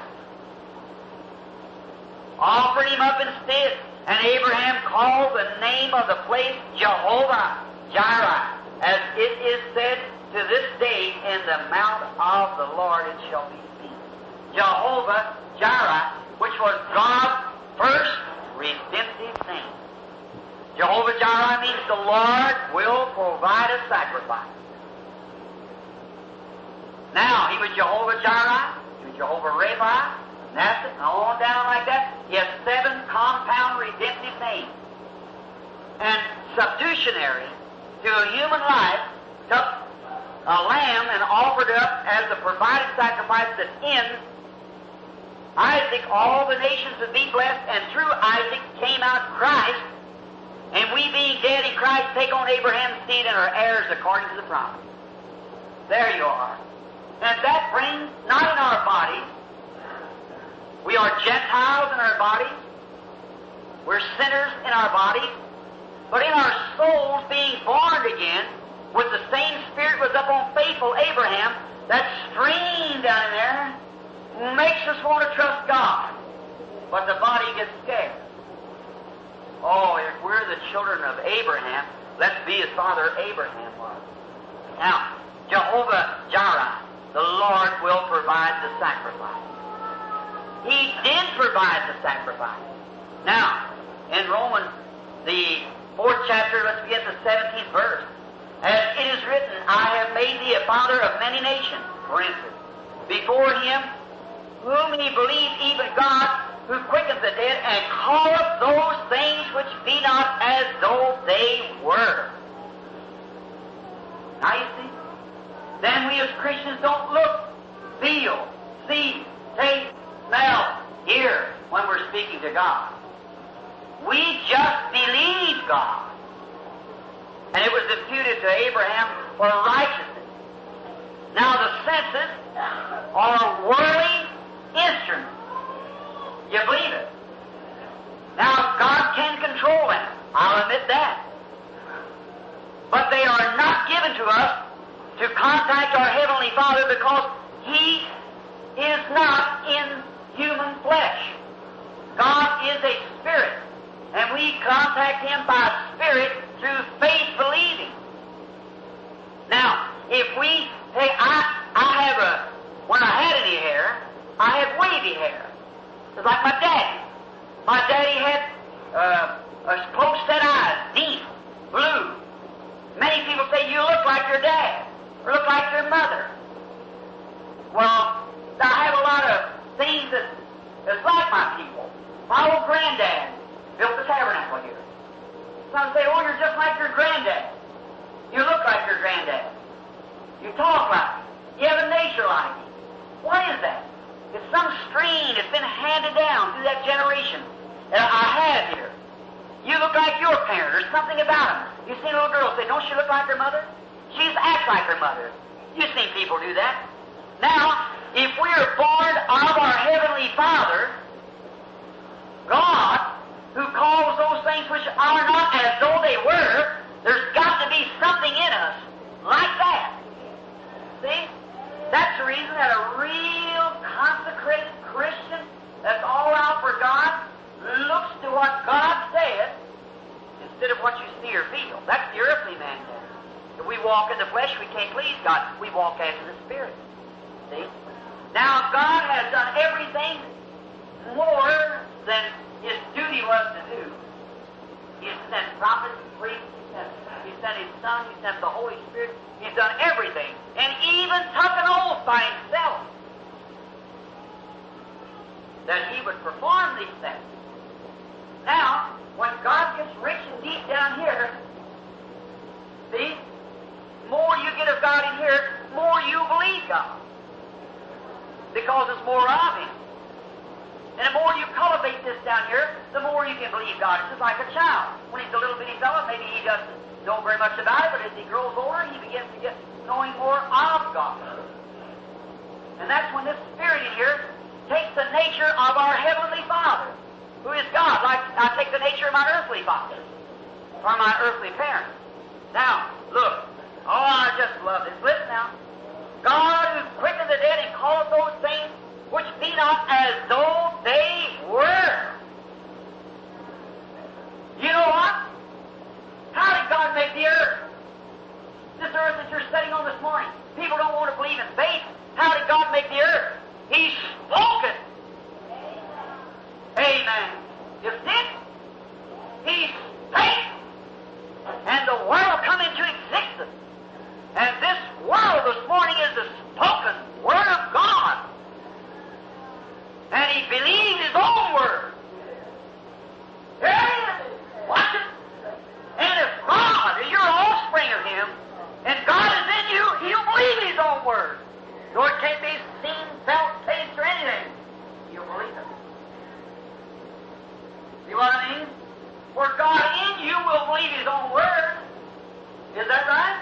Offered him up instead. And Abraham called the name of the place Jehovah Jireh, as it is said to this day, in the mount of the Lord it shall be seen. Jehovah Jireh, which was God's first redemptive name. Jehovah Jireh means the Lord will provide a sacrifice. Now, He was Jehovah Jireh, He was Jehovah Rapha, that's it, and on down like that. He has seven compound redemptive names. And substitutionary to a human life took a lamb and offered up as a provided sacrifice that in Isaac all the nations would be blessed, and through Isaac came out Christ, and we being dead in Christ take on Abraham's seed and are heirs according to the promise. There you are. And that brings, not in our bodies, we are Gentiles in our bodies, we're sinners in our bodies, but in our souls being born again, with the same Spirit was up on faithful Abraham, that stream down in there makes us want to trust God. But the body gets scared. Oh, if we're the children of Abraham, let's be as Father Abraham was. Now, Jehovah Jireh, the Lord will provide the sacrifice. He did provide the sacrifice. Now, in Romans, the fourth chapter, let's begin the seventeenth verse. As it is written, I have made thee a father of many nations, for instance, before Him whom ye believe, even God, who quickens the dead, and calleth those things which be not as though they were. Now you see, then we as Christians don't look, feel, see, taste, smell, hear when we're speaking to God. We just believe God. And it was imputed to Abraham for righteousness. Now the senses are worldly instruments. You believe it? Now God can control them. I'll admit that. But they are not given to us to contact our Heavenly Father, because He is not in human flesh. God is a spirit, and we contact Him by spirit through faith believing. Now, if we, hey, I, I have a, when I had any hair, I had wavy hair. It's like my daddy. My daddy had uh, a close set eyes, deep, blue. Many people say, you look like your dad, or look like your mother. Well, I have a lot of things that is like my people. My old granddad built the tabernacle here. Some say, oh, you're just like your granddad. You look like your granddad. You talk like him. You have a nature like him. What is that? It's some strain that's been handed down through that generation that I have here. You look like your parent or something about him. You've seen a little girl say, don't she look like her mother? She acts like her mother. You've seen people do that. Now, if we are born of our Heavenly Father, God, who calls those things which are not as though they were, there's got to be something in us like that. See? That's the reason that a real consecrated Christian that's all out for God looks to what God said instead of what you see or feel. That's the earthly man does. If we walk in the flesh, we can't please God. We walk after the Spirit. See? Now, God has done everything more than His duty was to do. He has sent prophets, priests, He sent, he sent His Son, He sent the Holy Spirit. He's done everything. And even took an oath by Himself that He would perform these things. Now, when God gets rich and deep down here, see, more you get of God in here, more you believe God. Because there's more of Him. And the more you cultivate this down here, the more you can believe God. It's just like a child. When he's a little bitty fellow, maybe he doesn't know very much about it, but as he grows older, he begins to get knowing more of God. And that's when this Spirit in here takes the nature of our Heavenly Father, who is God. Like I take the nature of my earthly father, or my earthly parents. Now, look. Oh, I just love this. Listen now. God who quickened the dead and calleth those things which be not as though they were. You know what? How did God make the earth? This earth that you're sitting on this morning. People don't want to believe in faith. How did God make the earth? He spoke it. Amen. You see? He spake. And the world come into existence. And this world this morning is the spoken Word of God. And he believed his own word. Yeah, watch it. And if God, or you're offspring of Him, and God is in you, He'll believe His own word. Though it can't be seen, felt, tasted, or anything, you'll believe it. See what I mean? For God in you will believe His own word. Is that right?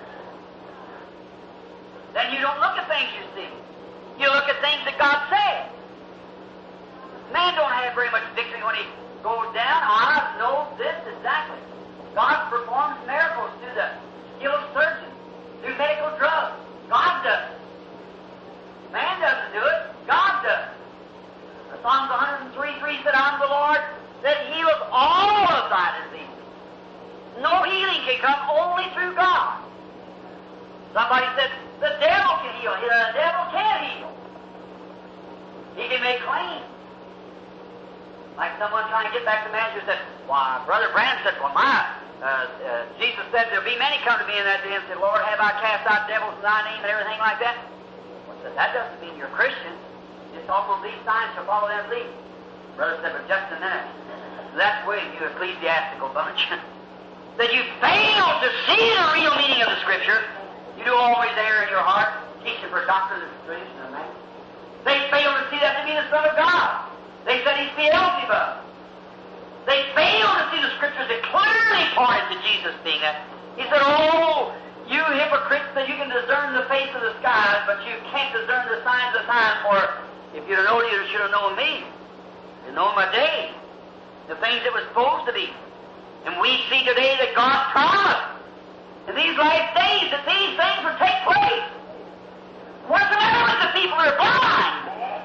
Then you don't look at things you see. You look at things that God said. Man don't have very much victory when he goes down. I know this exactly. God performs miracles through the skill of surgeons, through medical drugs. God does it. Man doesn't do it. God does it. Psalms one oh three three said, I'm the Lord that healeth all of thy diseases. No healing can come only through God. Somebody said, the devil can heal. The devil can't heal. He can make claims. Like someone trying to get back to the manager said, why, Brother Branham said, well, my, uh, uh, Jesus said there'll be many come to me in that day and said, Lord, have I cast out devils in thy name and everything like that? Well, said, that doesn't mean you're a Christian. Just also these signs shall follow them lead. Brother said, but just a minute. That's where you ecclesiastical bunch. That you fail to see the real meaning of the Scripture. You do always err in your heart, teaching for doctrine and tradition and that. They fail to see that to be the Son of God. They said He's Beelzebub. They failed to see the Scriptures that clearly pointed to Jesus being that. He said, oh, you hypocrites, that you can discern the face of the skies, but you can't discern the signs of time, for if you'd have known it, you should have known me. You know my day, the things that were supposed to be. And we see today that God promised in these last days that these things would take place. What's the matter with the people that are blind?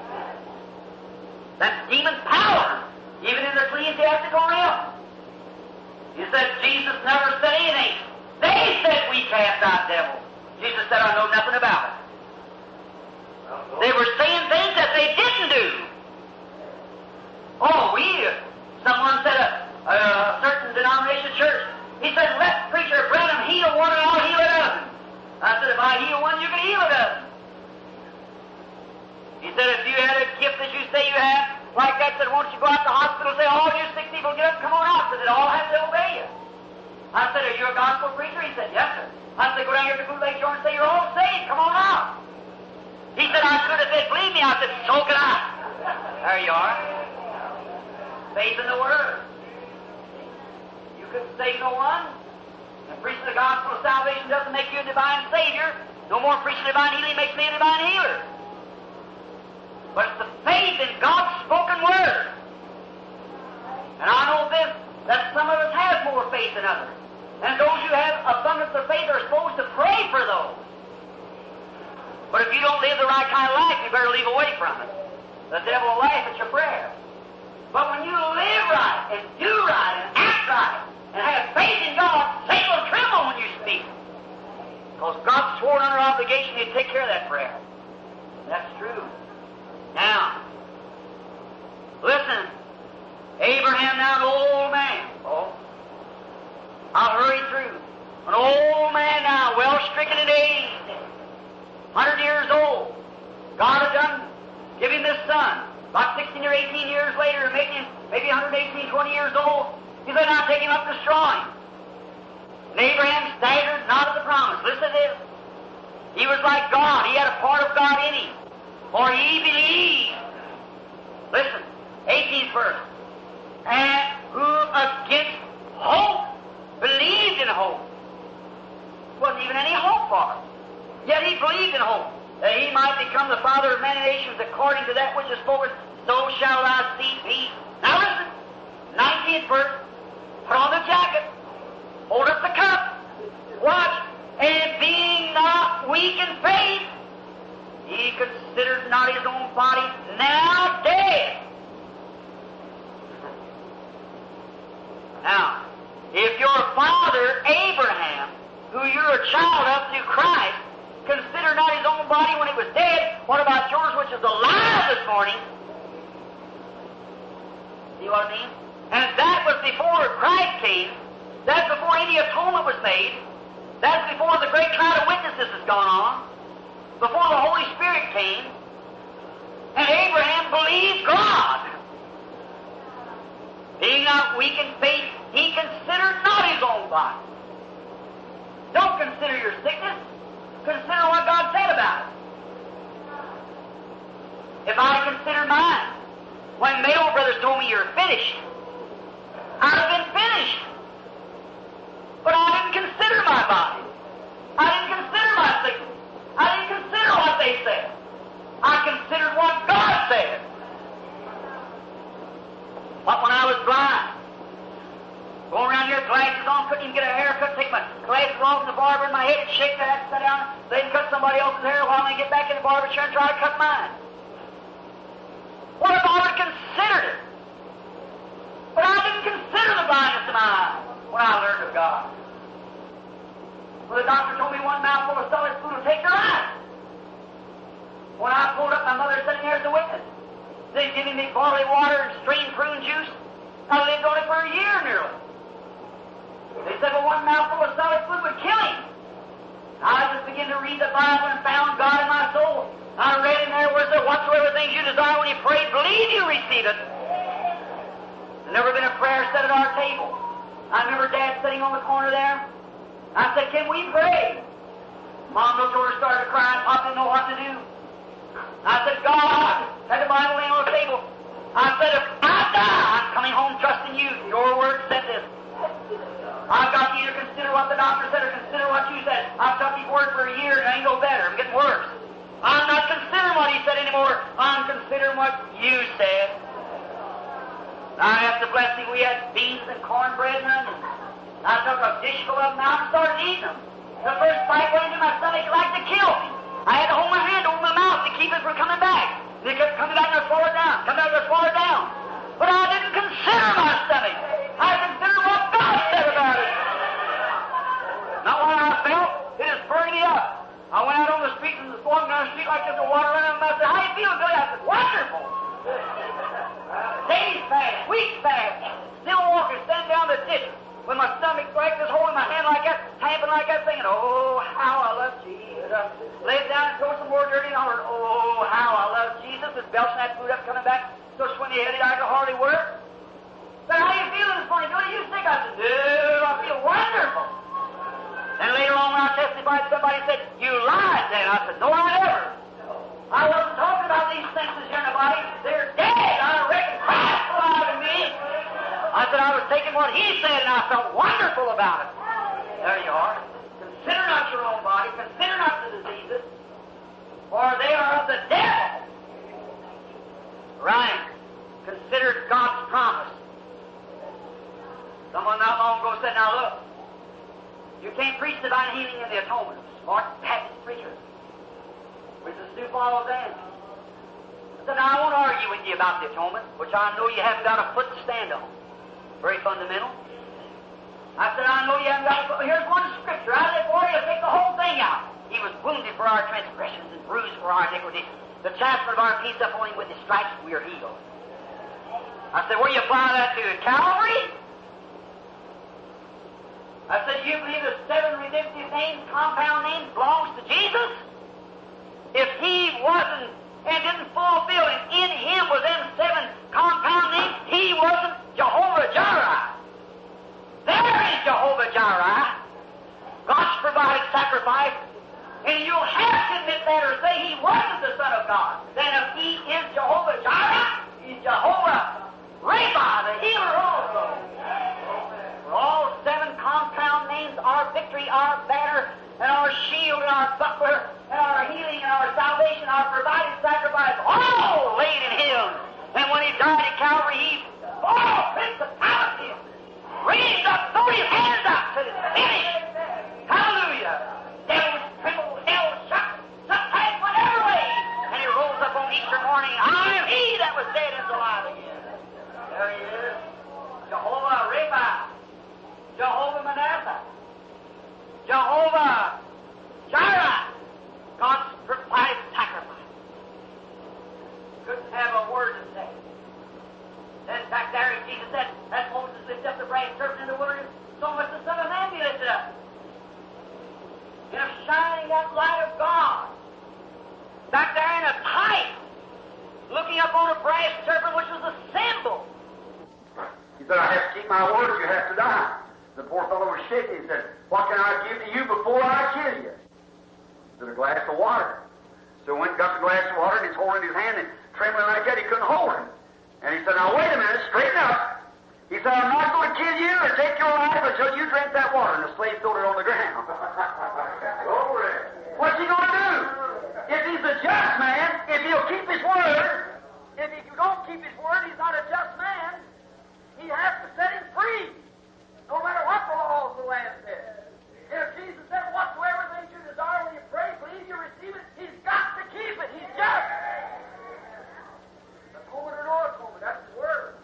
That's demon power, even in the ecclesiastical realm. You said Jesus never said anything. They said we cast out devils. Jesus said, I know nothing about it. They were saying things that they didn't do. Oh, we, someone said a, a certain denomination church, he said, let preacher Branham heal one and I'll heal a dozen. I said, if I heal one, you can heal a dozen. He said, if you had a gift that you say you have, like that, said, won't you go out to the hospital and say, all you sick people get up and come on out, because it all has to obey you. I said, are you a gospel preacher? He said, yes, sir. I said, go down here to Boot Lake Shore and say, you're all saved, come on out. He said, I could have said, believe me. I said, so can I. There you are. Faith in the Word. You couldn't save no one. And preaching the gospel of salvation doesn't make you a divine Savior. No more preaching divine healing makes me a divine healer. but it's the faith in God's spoken word. And I know this, that some of us have more faith than others. And those who have abundance of faith are supposed to pray for those. But if you don't live the right kind of life, you better leave away from it. The devil will laugh at your prayer. But when you live right and do right and act right and have faith in God, Satan will tremble when you speak. Because God swore under obligation He'd take care of that prayer. That's true. Now, listen. Abraham now, an old man. Oh, I'll hurry through. An old man now, well stricken in age, hundred years old. God had done, give him this son. About sixteen or eighteen years later, making him maybe one hundred eighteen, twenty years old. He said, "Now take him up to destroy him." And Abraham staggered not at the promise. Listen to this. He was like God. He had a part of God in him. For he believed. Listen, eighteenth verse. And who against hope believed in hope. Wasn't even any hope for him. Yet he believed in hope, that he might become the father of many nations according to that which is spoken, so shall thy seed be. Now listen, nineteenth verse, put on the jacket, hold up the cup, watch, and being not weak in faith, he considered not his own body now dead. Now, if your father, Abraham, who you're a child of through Christ, considered not his own body when it was dead, what about yours which is alive this morning? See what I mean? And that was before Christ came. That's before any atonement was made. That's before the great cloud of witnesses has gone on. Before the Holy Spirit came. And Abraham believed God. Being not weak in faith, he considered not his own body. Don't consider your sickness. Consider what God said about it. If I consider mine, when Mayo Brothers told me you're finished, I'd have been finished. But I didn't consider my body. I didn't consider my sickness. I didn't consider what they said. I considered what God said. But when I was blind, going around here, glasses on, couldn't even get a haircut, take my glasses off, and the barber in my head, and shake that, sit down, they cut somebody else's hair while they get back in the barber chair and try to cut mine. What if I would have considered it? But I didn't consider the blindness of my eyes when I learned of God. Well, the doctor told me one mouthful of solid food will take your eyes. When I pulled up, my mother sitting there as a witness. They giving me barley water and strained prune juice. I lived on it for a year nearly. They said, well, one mouthful of solid food would kill him. I just began to read the Bible and found God in my soul. I read in there where it said, whatsoever things you desire when you pray, believe you receive it. There's never been a prayer said at our table. I remember Dad sitting on the corner there. I said, can we pray? Mom looked over and started crying. Pop didn't know what to do. I said, God, had the Bible laying on the table. I said, if I die, I'm coming home trusting you. Your word said this. I've got you to consider what the doctor said or consider what you said. I've took his word for a year and it ain't no better. I'm getting worse. I'm not considering what he said anymore. I'm considering what you said. Now, after the blessing, we had beans and cornbread and onions. I took a dishful of them out and started eating them. The first bite went into my stomach like to kill me. I had to hold my hand over my mouth to keep it from coming back. And it kept coming back and swallow it down, coming back and swallow it down. But I didn't consider my stomach. I considered what God said about it. Not what I felt. It just burned me up. I went out on the street and was walking down the street like there's a water running. And I said, how you feeling, Billy? I said, wonderful. Days fast, weeks fast. Still walking, standing down the ditch with my stomach like this, holding my hand like that, tamping like that, thinking, oh, how I love Jesus. Laid down and throw some more dirty and hollered, oh, how I love Jesus. Just belching that food up, coming back so swimmy-headed I could hardly work. Said, how you feeling this morning, Billy? You sick? I said, dude, I feel wonderful. And later on when I testified, somebody said, you lied then. I said, no, I never. I wasn't talking about these senses here in the body. They're dead. I reckon Christ alive in me. I said I was taking what he said and I felt wonderful about it. There you are. Consider not your own body. Consider not the diseases, for they are of the devil. Right. Consider God's promise. Someone not long ago said, now look, you can't preach divine healing in the atonement. Smart package preacher. Which is Stu Paul then. I said, now I won't argue with you about the atonement, which I know you haven't got a foot to stand on. Very fundamental. I said, I know you haven't got a foot. Here's one scripture. I said, boy, you'll take the whole thing out. He was wounded for our transgressions and bruised for our iniquities. The chastisement of our peace upon him, with his stripes we are healed. I said, where do you apply that to? Calvary? I said, you believe the seven redemptive names, compound names, belongs to Jesus? If he wasn't and didn't fulfill it, in him was them seven compound names, he wasn't Jehovah Jireh. There is Jehovah Jireh. God's provided sacrifice. And you'll have to admit that or say he wasn't the Son of God. Then if he is Jehovah Jireh, he's Jehovah Rapha, the healer also. For all seven compound names, our victory, our banner, and our shield, and our buckler, and our healing, and our salvation, our provided sacrifice, all laid in him. And when he died at Calvary, he all principalities raised up, threw his hands up, said it's finished. Hallelujah. Devils trembled, hell shook, sometimes went every way. And he rose up on Easter morning. I am he that was dead and is alive again. There he is. Jehovah Rapha. Jehovah Manasseh. Jehovah Jireh. God's provided sacrifice. Couldn't have a word to say. Then back there, Jesus said, as Moses lifted up the brass serpent in the wilderness, so must the Son of Man be lifted up. In a shining that light of God. Back there in a type, looking up on a brass serpent, which was a symbol. He said, I have to keep my word, you have to die. The poor fellow was shaking. He said, what can I give to you before I kill you? He said, a glass of water. So he went and got the glass of water, and he's holding his hand and trembling like that. He couldn't hold him. And he said, now wait a minute, straighten up. He said, I'm not going to kill you or take your life until you drink that water. And the slave threw it on the ground. What's he going to do? If he's a just man, if he'll keep his word, if he don't keep his word, he's not a just man. He has to set him free, no matter what the laws of the land said. And if Jesus said, whatsoever things you desire when you pray, believe you receive it, he's got to keep it. He's just. Atonement or no atonement, that's his word.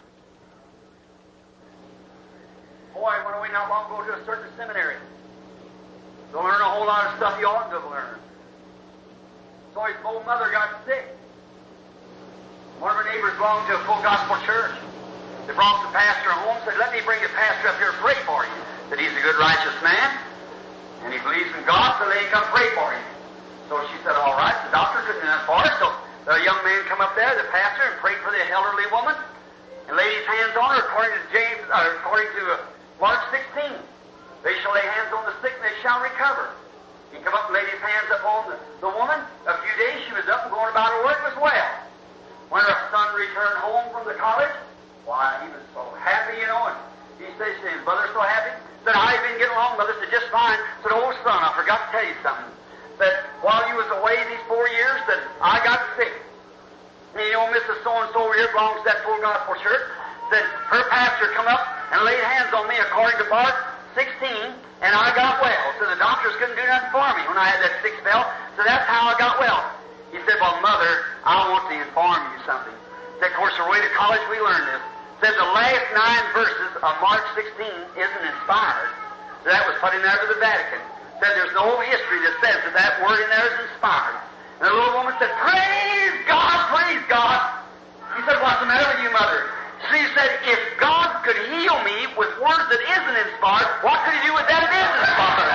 Boy, I went away not long ago to a certain seminary to learn a whole lot of stuff you oughtn't to have learned. So his old mother got sick. One of her neighbors belonged to a full gospel church. They brought the pastor home and said, let me bring the pastor up here and pray for you. That he's a good, righteous man, and he believes in God, so they come pray for him. So she said, all right, the doctor couldn't do that for us. So the young man come up there, the pastor, and prayed for the elderly woman, and laid his hands on her according to James, uh, according to uh, Mark sixteen. They shall lay hands on the sick, and they shall recover. He come up and laid his hands up on the, the woman. A few days she was up and going about her work was well. When her son returned home from the college, why, he was so happy, you know, and he says to his brother, so happy. Said, how you been getting along, mother? Said, just fine. Said, old son, I forgot to tell you something. Said, while you was away these four years, that I got sick. And you know, Missus So-and-so over here belongs to that full gospel church. Said, her pastor come up and laid hands on me according to Mark sixteen, and I got well. So the doctors couldn't do nothing for me when I had that sick spell. So that's how I got well. He said, well, mother, I want to inform you something. Said, of course, the way to college we learned this. Said the last nine verses of Mark sixteen isn't inspired. So that was put in there to the Vatican. Said there's no history that says that that word in there is inspired. And the little woman said, praise God, praise God. He said, what's the matter with you, mother? She said, if God could heal me with words that isn't inspired, what could he do with that that is inspired?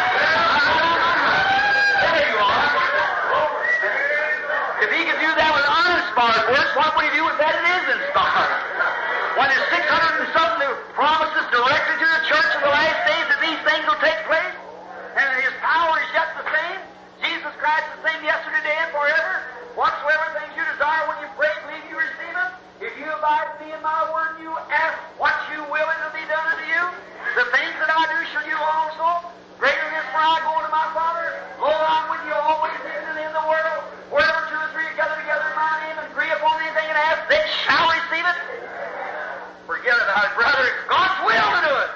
There you are. If he could do that with uninspired words, what would he do with that that is inspired? When there's six hundred and something promises directed to the church in the last days that these things will take place, and his power is yet the same, Jesus Christ is the same yesterday, today, and forever, whatsoever things you desire when you pray, believe you receive them. If you abide in me in my word, you ask what you will, and it will be done unto you. The things that I do shall you also. Greater than this, for I go unto my Father. Lo, I'm with you always, even in the world. Wherever two or three are gathered together in my name and agree upon anything and ask, they shall God, brother, it's God's will to do it.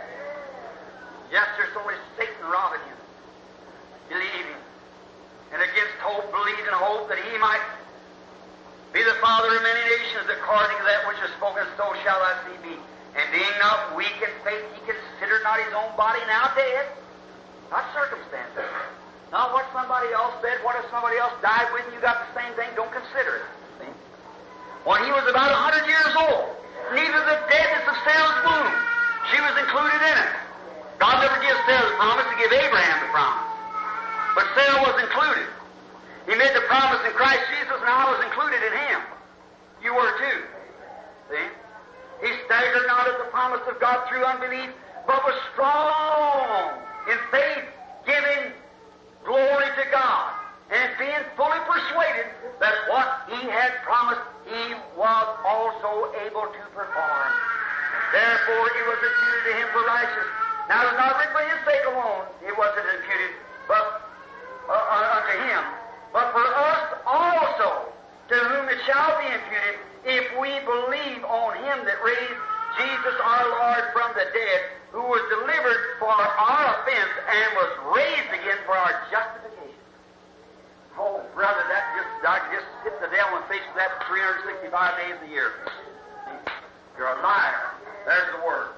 Yes, there's only Satan robbing you. Believe him. And against hope, believe in hope that he might be the father of many nations, according to that which is spoken, so shall thy seed be. And being not weak in faith, he considered not his own body now dead. Not circumstances. Not what somebody else said. What if somebody else died with you? You got the same thing. Don't consider it. See? When he was about a hundred years old, neither the deadness of Sarah's womb, she was included in it. God never gives Sarah the promise to give Abraham the promise. But Sarah was included. He made the promise in Christ Jesus, and I was included in him. You were too. See? He staggered not at the promise of God through unbelief, but was strong in faith, giving glory to God, and being fully persuaded that what he had promised he was also able to perform. Therefore it was imputed to him for righteousness. Now it was not written for his sake alone, it wasn't imputed, but uh, uh, unto him, but for us also, to whom it shall be imputed, if we believe on him that raised Jesus our Lord from the dead, who was delivered for our offense and was raised again for our justification. Oh, brother, that just, I could just hit the devil in the face with that three hundred sixty-five days a year. You're a liar. There's the word.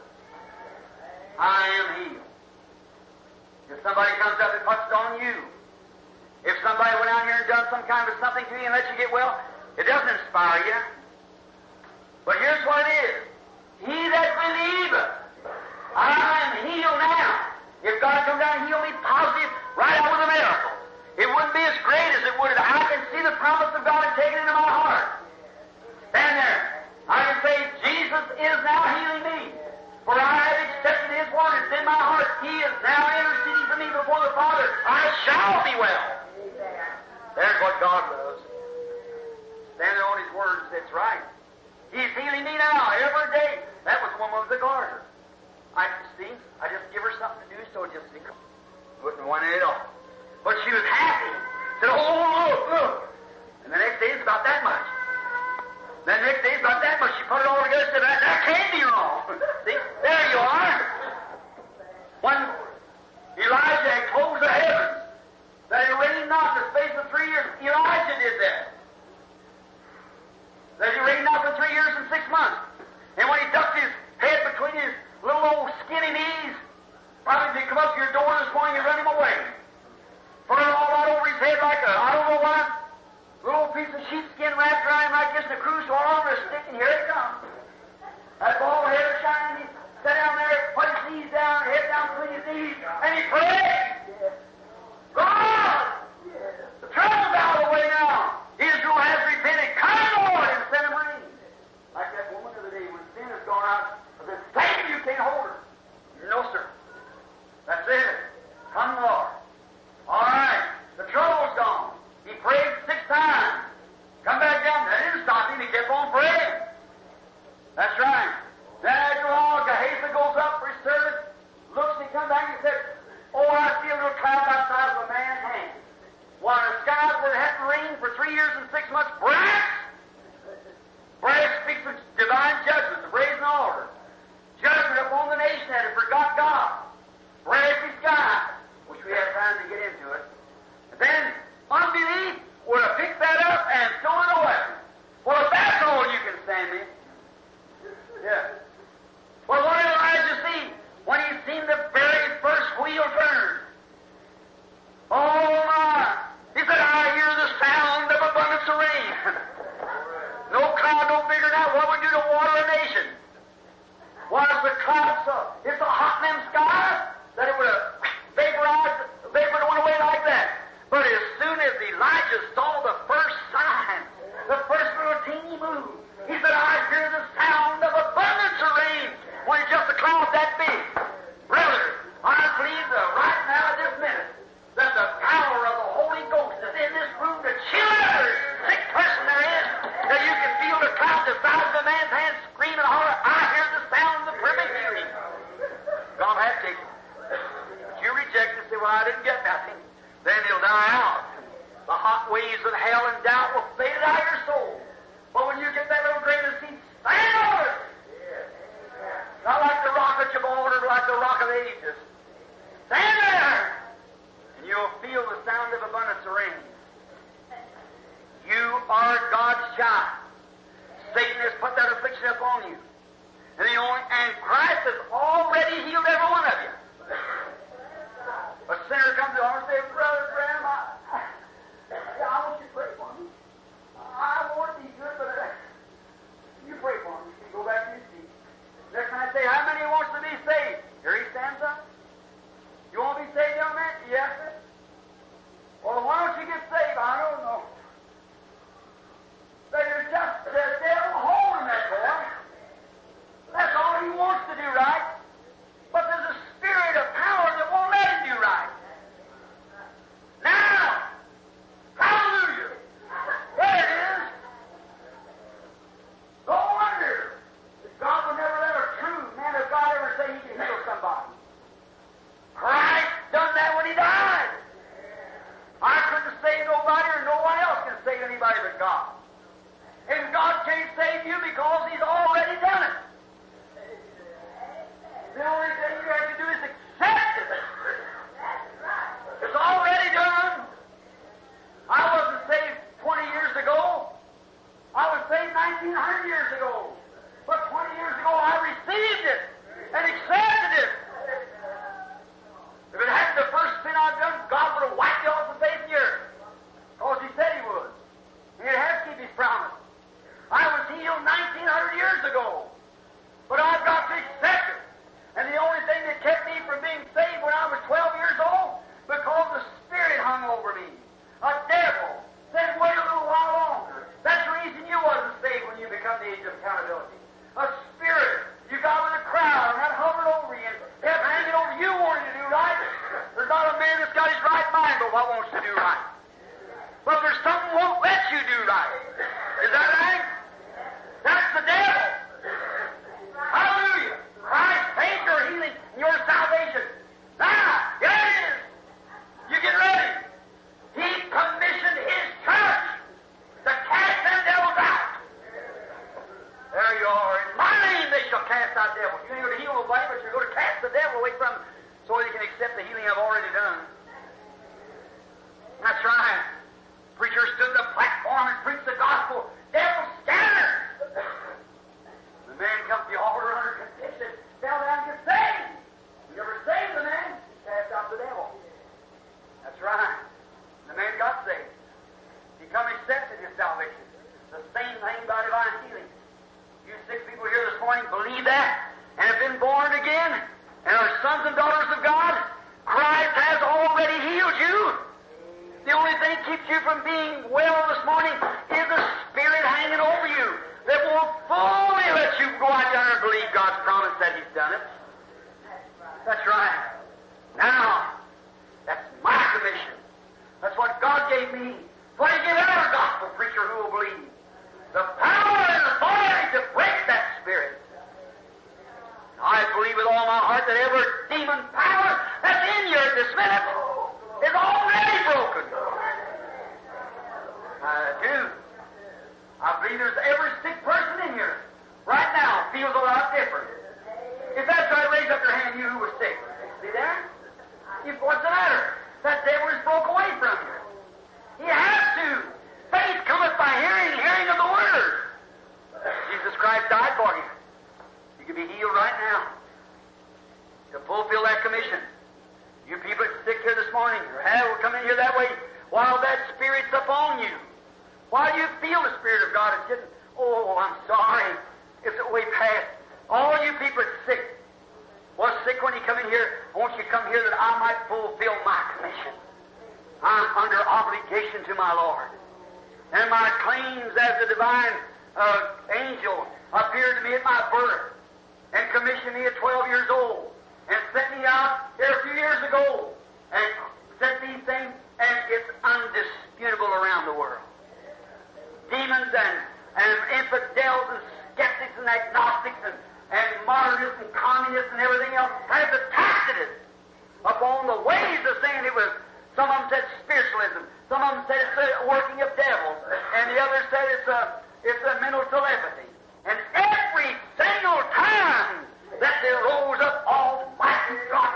I am healed. If somebody comes up and puts it on you, if somebody went out here and done some kind of something to you and let you get well, it doesn't inspire you. But here's what it is. He that believeth, I am healed now. If God comes down and heal me positive, right out with a miracle, it wouldn't be as great as it would if I can see the promise of God and take it into my heart. Stand there. I can say, Jesus is now healing me. For I have accepted his word. It's in my heart. He is now interceding for me before the Father. I shall be well. There's what God loves. Stand there on his word and say, it's right. He's healing me now every day. That was the woman with the garter. I see, I just give her something to do, so it just wouldn't want it at all. But she was happy. Said, oh, look, look. And the next day it's about that much. Then the next day it's about that much. She put it all together and said, that, that can't be wrong. See, there you are. When Elijah had closed the heavens, that it rained not in the space of three years, Elijah did that. That he rained not for three years and six months. And when he ducked his head between his little old skinny knees, probably if he come up to your door this morning, you run him away. Put it all out over his head like a, I don't know what, little piece of sheepskin wrapped around him like this, and a cruise all over a stick, and here it comes. That bald head was shining, he sat down there, put his knees down, head down between his knees, and he prayed. God! The trouble's out of the way now. Israel has repented. Come, Lord, and send him rain. Like that woman the other day, when sin has gone out, I said, Satan, you can't hold her. No, sir. That's it. Come, Lord. All right. The trouble's gone. He prayed six times. Come back down. That didn't stop him. He kept on praying. That's right. Then after a while, Gehazi goes up for his servant, looks and he comes back and he said, oh, I see a little cloud about the size of a man's hand. While the skies where it hadn't rained for three years and six months, brass! Brass speaks of divine judgment, the brazen altar. Judgment upon the nation that had forgot God. Brassy sky, which we have time to get into it. And then unbelief would have picked that up and thrown it away. Well, if that's all you can stand me. Yeah. Well, what did Elijah see when he seen the very first wheel turn? Oh my! He said, I hear the sound of abundance of rain. No cloud no bigger than that. What would do to water a nation? Was the cloud so? It's so hot in them skies that it would have vaporized, vapor went away like that. But as soon as Elijah saw the first sign, the first little teeny move, he said, I hear the sound of abundance of rain. When it's just a cloud that big. Brother, I believe that right now at this minute, that the power of the Holy Ghost is in this room to chill every sick person there is, that you can feel the cloud the size of a man's hand scream and holler, I hear the sound of perfect healing. God has taken it. But you reject it and say, well, I didn't get nothing. Then he'll die out. The hot waves of hell and doubt will fade out of your soul. But when you get that little grain of seed, stand over it. of ages. Stand there, and you'll feel the sound of abundance of rain. You are God's child. Satan has put that affliction upon you. And, the only, and Christ has already healed every one of you. A sinner comes to our and says, Brother Graham, I, I, I want you to pray for me. I want to be good, but uh, you pray for me. You go back to your seat. Next time I say, how many wants to be saved? Here he stands up. You want to be saved, young man? Yes, sir. Well, why don't you get saved? I don't know. There's just the devil holding that boy. That's all he wants to do right. But there's a spirit of power that won't let him do right. Now, hallelujah. There it is. No wonder that God would never let a true man of God ever say he can heal somebody. Christ done that when he died. I couldn't save nobody, or no one else can save anybody but God. And God can't save you because he's already done it. The only thing you have to do is accept it. It's already done. I wasn't saved twenty years ago. I was saved nineteen hundred years ago. But twenty years ago I received it and accepted it. If it hadn't the first sin I've done, God would have wiped it off the face of the earth. Because he said he would. And he has to keep his promise. I was healed nineteen hundred years ago. But I've got to accept it. And the only thing that kept me from being saved when I was twelve years old, because the Spirit hung over me. A devil said, wait a little while longer. That's the reason you wasn't saved when you become the age of accountability. A spirit you got with a crowd, and that hovered over you, and kept hanging over you wanting to do right. There's not a man that's got his right mind but what wants to do right. But there's something won't let you do right. Is that right? That's the devil. Hallelujah. Christ paid your healing and your salvation. Now, here it is. You get ready. He commissioned his church to cast them devils out. There you are. In my name they shall cast out devils. You ain't going to heal nobody, but you're going to cast the devil away from them so they can accept the healing I've already done. That's right. Preacher stood on the platform and preached the gospel. Devil scattered. The man comes to the altar under conviction, fell down and gets saved. You never saved the man, cast out the devil. That's right. The man got saved. He come accepted his salvation. The same thing by divine healing. You sick people here this morning believe that and have been born again and are sons and daughters of God. Christ has already healed you. The only thing that keeps you from being well this morning is the Spirit hanging over you that won't fully let you go out there and believe God's promise that He's done it. That's right. Now, that's my commission. That's what God gave me. What He gave every gospel preacher who will believe. The power and authority to break that spirit. I believe with all my heart that every demon power that's in you at this minute is already broken. I do. I believe there's every sick person in here right now feels a lot different. If that's right, raise up your hand, you who was sick. See there? You, what's the matter? That devil is broke away from you. He has to. Faith cometh by hearing, hearing of the Word. Jesus Christ died for you. You can be healed right now to fulfill that commission. You people that's sick here this morning, or have will come in here that way, while that Spirit's upon you. While you feel the Spirit of God is getting, oh, I'm sorry, it's way past. All you people that's sick, was sick when you come in here, I want you to come here that I might fulfill my commission. I'm under obligation to my Lord. And my claims as a divine uh, angel appeared to me at my birth and commissioned me at twelve years old and sent me out here a few years ago and said these things, and it's undisputable around the world. Demons and, and infidels and skeptics and agnostics and, and modernists and communists and everything else have attacked it upon the ways of saying it was. Some of them said spiritualism. Some of them said it's the working of devils. And the others said it's a, it's a mental telepathy. And every single time that there rose up Almighty God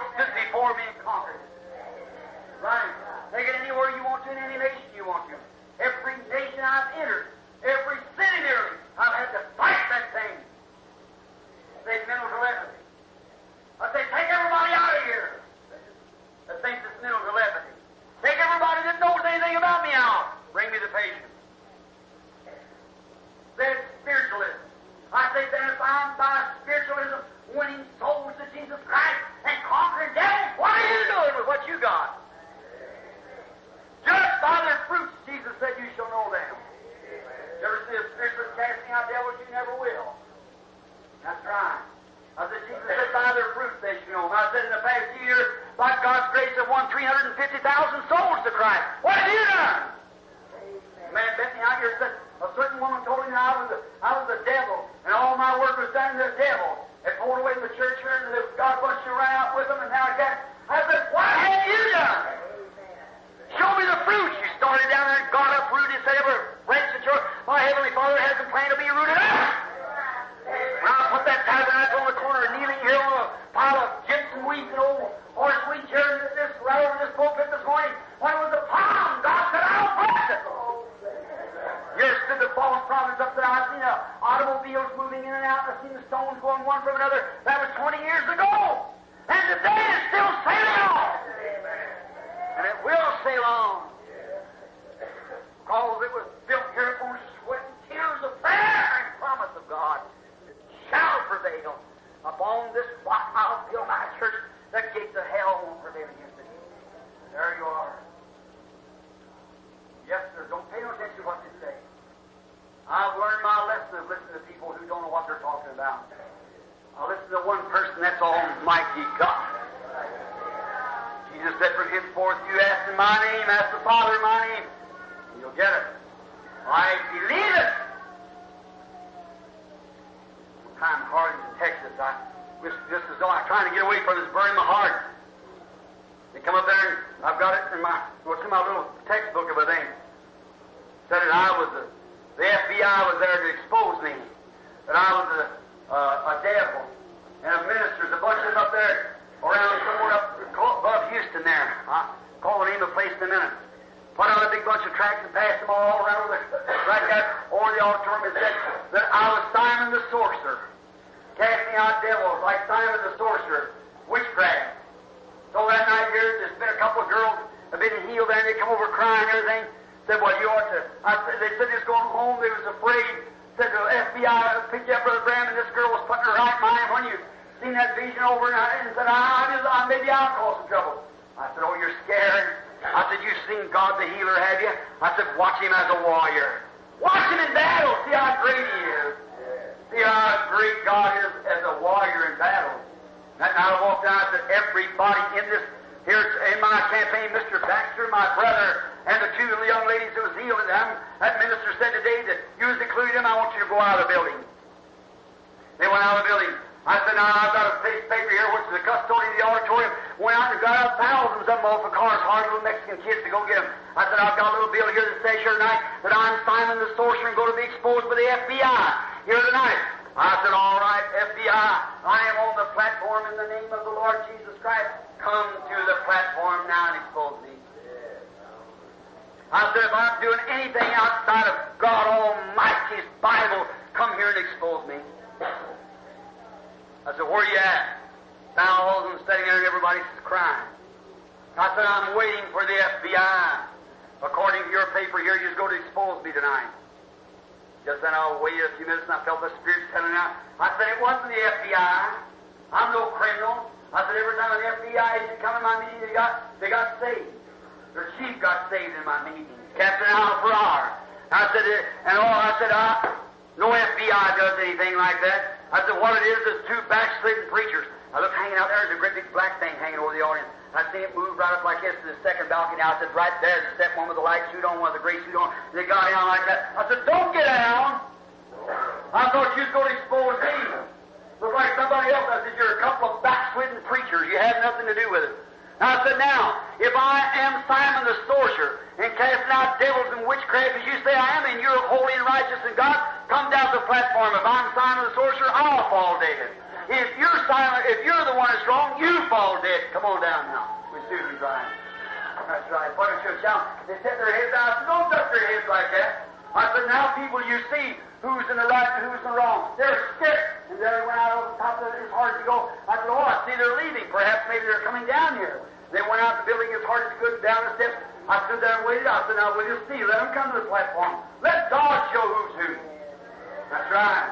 science, by spiritualism, winning souls to Jesus Christ and conquering devils. What are you doing with what you got? Just by their fruits, Jesus said, you shall know them. You ever see a spiritualist casting out devils? You never will. That's right. I said, Jesus said, by their fruits they shall know them. I said, in the past few years, by God's grace, I've won three hundred fifty thousand souls to Christ. What have you done? A man met me out here and said, a certain woman told me that I was a, I was a devil, and all my work was done to the devil. They pulled away from the church here, and God bless you, ran out with them, and now I got. I said, what have you done? Show me the fruit. You started down there and got uprooted and said, every branch that your my heavenly Father has a plan to be rooted out. When I put that tabernacle on the corner, kneeling here on a pile of gypsum weeds and old horse weeds here in this right over this pulpit this morning, when it was a palm, God said, I'll bless it. Here stood the false prophets up there. I've seen uh, automobiles moving in and out. I've seen the stones going one from another. That was twenty years ago. And today it's still sailing on. And it will sail on. Because it was built here upon sweat and tears of prayer and promise of God. It shall prevail. Upon this rock I'll build my church. The gates of hell won't prevail against it. There you are. Yes, sir. Don't pay no attention to what they say. I've learned my lesson of listening to people who don't know what they're talking about. I'll listen to one person, that's Almighty God. Jesus said, from henceforth you ask in my name, ask the Father in my name, and you'll get it. I believe it. One time in Harlingen, Texas, I was just as though I'm trying to get away from this burning my heart. They come up there, and I've got it in my, what's in my little textbook of a thing. Said that I was the, the F B I was there to expose me. That I was a, uh, a devil. And a minister's, a bunch of them up there, around somewhere up above Houston there. I'll call the name of the place in a minute. Put out a big bunch of tracts and passed them all around the, right there over the auditorium and said that I was Simon the sorcerer. Casting out devils like Simon the sorcerer. Witchcraft. So that night here, there's been a couple of girls have been healed there, and they come over crying and everything. Said, well, you ought to. I said, they said they was going home. They was afraid. Said the F B I picked you up, Brother Bram, and this girl was putting her right mind when you seen that vision over, and, I, and said, I, I, just, I maybe I'll cause some trouble. I said, oh, you're scared. I said, you've seen God the healer, have you? I said, watch him as a warrior. Watch him in battle. See how great he is. See how great God is as a warrior in battle. That night I walked out and said, everybody in this, here in my campaign, Mister Baxter, my brother, and the two young ladies who was healed, and them, that minister said today that you was included in, I want you to go out of the building. They went out of the building. I said, now I've got a piece of paper here, which is the custodian of the auditorium, went out and got out thousands of them off of cars, hard little Mexican kids to go get them. I said, I've got a little bill here that says here tonight that I'm Simon the sorcerer and going to be exposed by the F B I here tonight. I said, all right, F B I, I am on the platform in the name of the Lord Jesus Christ. Come to the platform now and expose me. I said, if I'm doing anything outside of God Almighty's Bible, come here and expose me. I said, where are you at? Thousands sitting there and everybody's crying. I said, I'm waiting for the F B I. According to your paper here, you're going to expose me tonight. Just then I waited a few minutes and I felt the Spirit telling out. I said, it wasn't the F B I. I'm no criminal. I said, every time the F B I used to come in my meeting, they got, they got saved. Their chief got saved in my meeting. Captain Al Farrar. I said, and all, I said, uh, no F B I does anything like that. I said, what it is is two backslidden preachers. I looked hanging out there, there's a great big black thing hanging over the audience. I seen it move right up like this to the second balcony. I said, right there's the step one with the light suit on, one with the gray suit on. And they got down like that. I said, don't get down. I thought you was going to expose me. Look like somebody else. I said, you're a couple of backslidden preachers. You have nothing to do with it. I said, now, if I am Simon the sorcerer and casting out devils and witchcraft as you say I am, and you're holy and righteous in God, come down to the platform. If I'm Simon the sorcerer, I'll fall dead. If you're Simon, if you're the one that's wrong, you fall dead. Come on down now. With Susan Bryan. That's right. Put it to a challenge. They set their heads out. I said, don't duck their heads like that. I said, now people, you see who's in the right and who's in the wrong. They're scared. And there they went out over the top of it. It's hard to go. I said, oh, I see they're leaving. Perhaps maybe they're coming down here. They went out the building as hard as good down the steps. I stood there and waited. I said, now we'll just see. Let them come to the platform. Let God show who's who. That's right.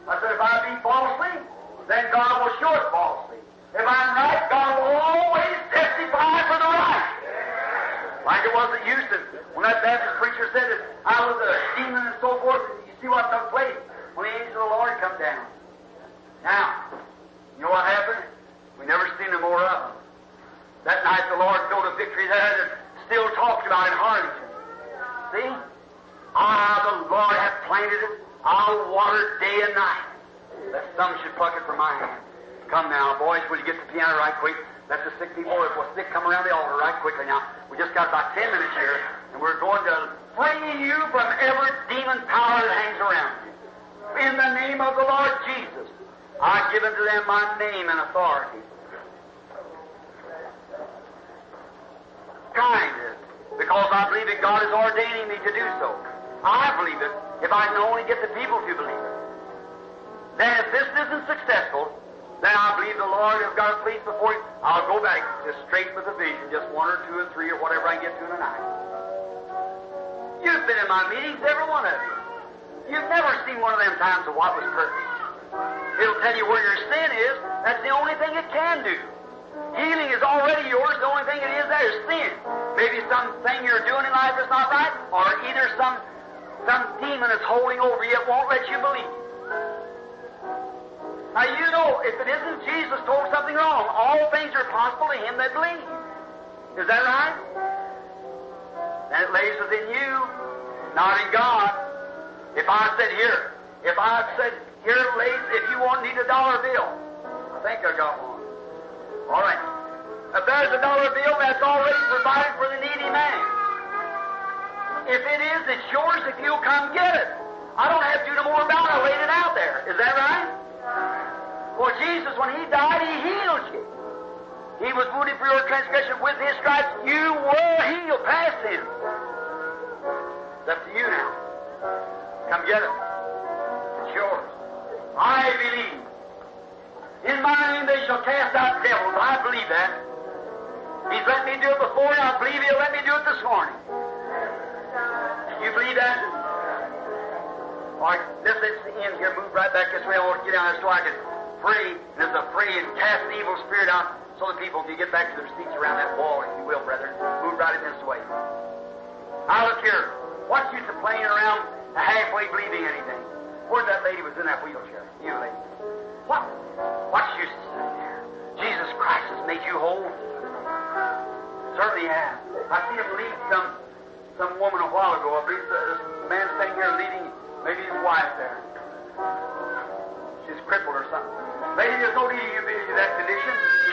I said, if I be falsely, then God will show it falsely. If I'm right, God will always testify for the right. Like it was at Houston, when that Baptist preacher said that I was a demon and so forth, you see what took place when the angel of the Lord come down. Now, you know what happened? We never seen no more of them. That night the Lord showed a victory there that still talked about in Harlingen. See? Ah, the Lord hath planted it. I'll water it day and night. That some should pluck it from my hand. Come now, boys, will you get the piano right quick? Let the sick people, if we're sick, come around the altar right quickly. Now, we just got about ten minutes here, and we're going to free you from every demon power that hangs around you. In the name of the Lord Jesus, I give unto them my name and authority. Kindness, because I believe that God is ordaining me to do so. I believe it, if I can only get the people to believe it. Then if this isn't successful, then I believe the Lord has got a place before Him. I'll go back just straight with the vision, just one or two or three or whatever I get to in the night. You've been in my meetings, every one of you. You've never seen one of them times of what was perfect. It'll tell you where your sin is. That's the only thing it can do. Healing is already yours. The only thing it is there is sin. Maybe something you're doing in life is not right, or either some some demon is holding over you. It won't let you believe. Now, you know, if it isn't Jesus told something wrong, all things are possible to him that believes. Is that right? Then it lays within you, not in God. If I said here, if I said here it lays, if you want need a dollar bill, I think I got one. All right. If there's a dollar bill, that's already provided for the needy man. If it is, it's yours if you'll come get it. I don't have to do no more about it. I laid it out there. Is that right? Well, Jesus, when He died, He healed you. He was wounded for your transgression. With His stripes, you were healed. Past Him. It's up to you now. Come get it. It's yours. I believe. In my name they shall cast out devils. I believe that. He's let me do it before, and I believe He'll let me do it this morning. You believe that? All right, this is the end here. Move right back this way. I want to get down there so I can pray. There's a pray and cast the evil spirit out so the people can get back to their seats around that wall, if you will, brethren. Move right in this way. Now look here. What's use of playing around halfway believing anything? Where's that lady was in that wheelchair? You lady. What? What's use of sitting there? Jesus Christ has made you whole. Certainly has. I see him lead some some woman a while ago. I believe this man sitting here leading maybe his wife there. She's crippled or something. Lady, there's no need of you being in that condition.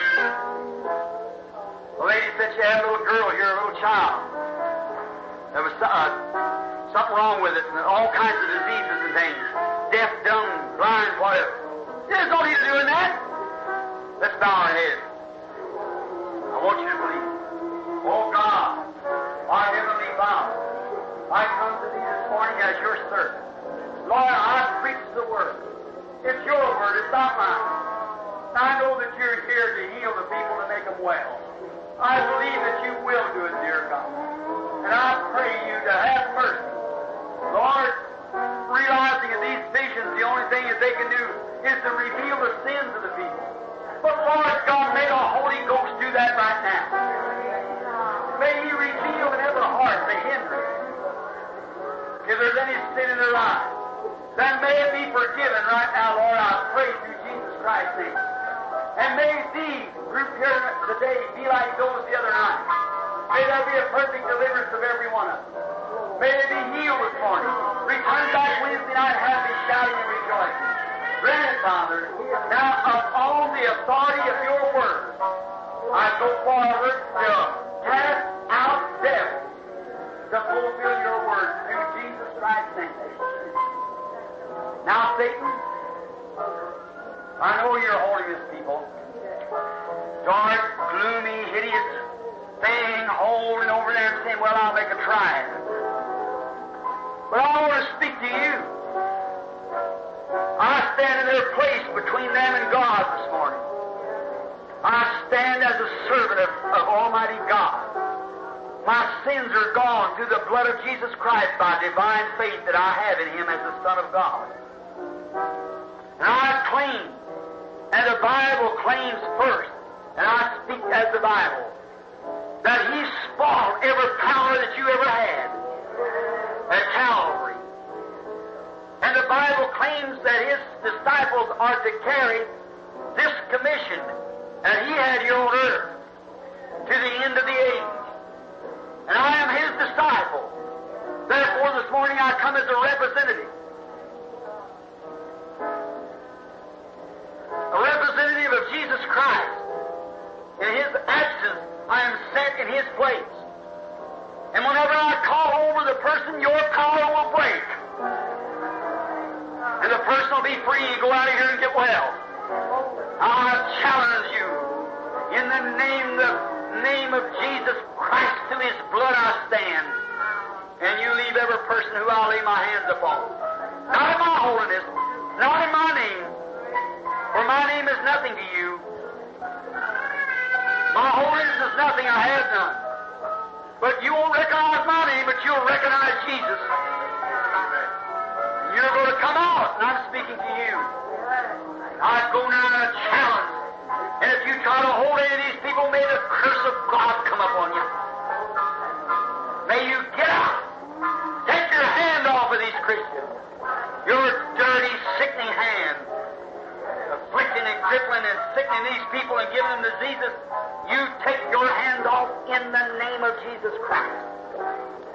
The lady said she had a little girl here, a little child. There was uh, something wrong with it, and all kinds of diseases and things. Deaf, dumb, blind, whatever. There's no need of doing that. Let's bow our heads. I want you to believe. Oh God, our Heavenly Father, I come to Thee this morning as Your servant. Lord, I preach the Word. It's Your Word, it's not mine. I know that You're here to heal the people and make them well. I believe that You will do it, dear God. And I pray You to have mercy. Lord, realizing in these visions the only thing that they can do is to reveal the sins of the people. But Lord God, may the Holy Ghost do that right now. May He reveal in every heart the hindrance. If there's any sin in their life, then may it be forgiven right now, Lord, I pray through Jesus Christ's name. And may these group here today be like those the other night. May there be a perfect deliverance of every one of them. May they be healed this morning. Return back Wednesday night happy, shouting and rejoicing. Grant it, Father. Now, upon the authority of Your Word, I go forward to cast out devils to fulfill Your Word through Jesus Christ's name. Now, Satan, I know You're holding this people. Dark, gloomy, hideous thing holding over there and saying, well, I'll make a try at it. But I want to speak to you. I stand in their place between them and God this morning. I stand as a servant of, of Almighty God. My sins are gone through the blood of Jesus Christ by divine faith that I have in Him as the Son of God. And I claim, and the Bible claims first, and I speak as the Bible, that He spoiled every power that you ever had at Calvary. And the Bible claims that His disciples are to carry this commission that He had here on earth to the end of the age. And I am His disciple. Therefore, this morning I come as a representative. A representative of Jesus Christ. In His absence, I am set in His place. And whenever I call over the person, your power will break. And the person will be free and go out of here and get well. I challenge you. In the name, the name of Jesus Christ, through His blood I stand. And you leave every person who I lay my hands upon. Not in my holiness, not in my name. For my name is nothing to you. My holiness is nothing, I have none. But you won't recognize my name, but you'll recognize Jesus. You're going to come out, and I'm speaking to you. I go now and challenge. And if you try to hold any of these people, may the curse of God come upon you. May you get out. Take your hand off of these Christians. Your dirty, sickening hand. Afflicting and crippling and sickening these people and giving them diseases. You take your hand off in the name of Jesus Christ.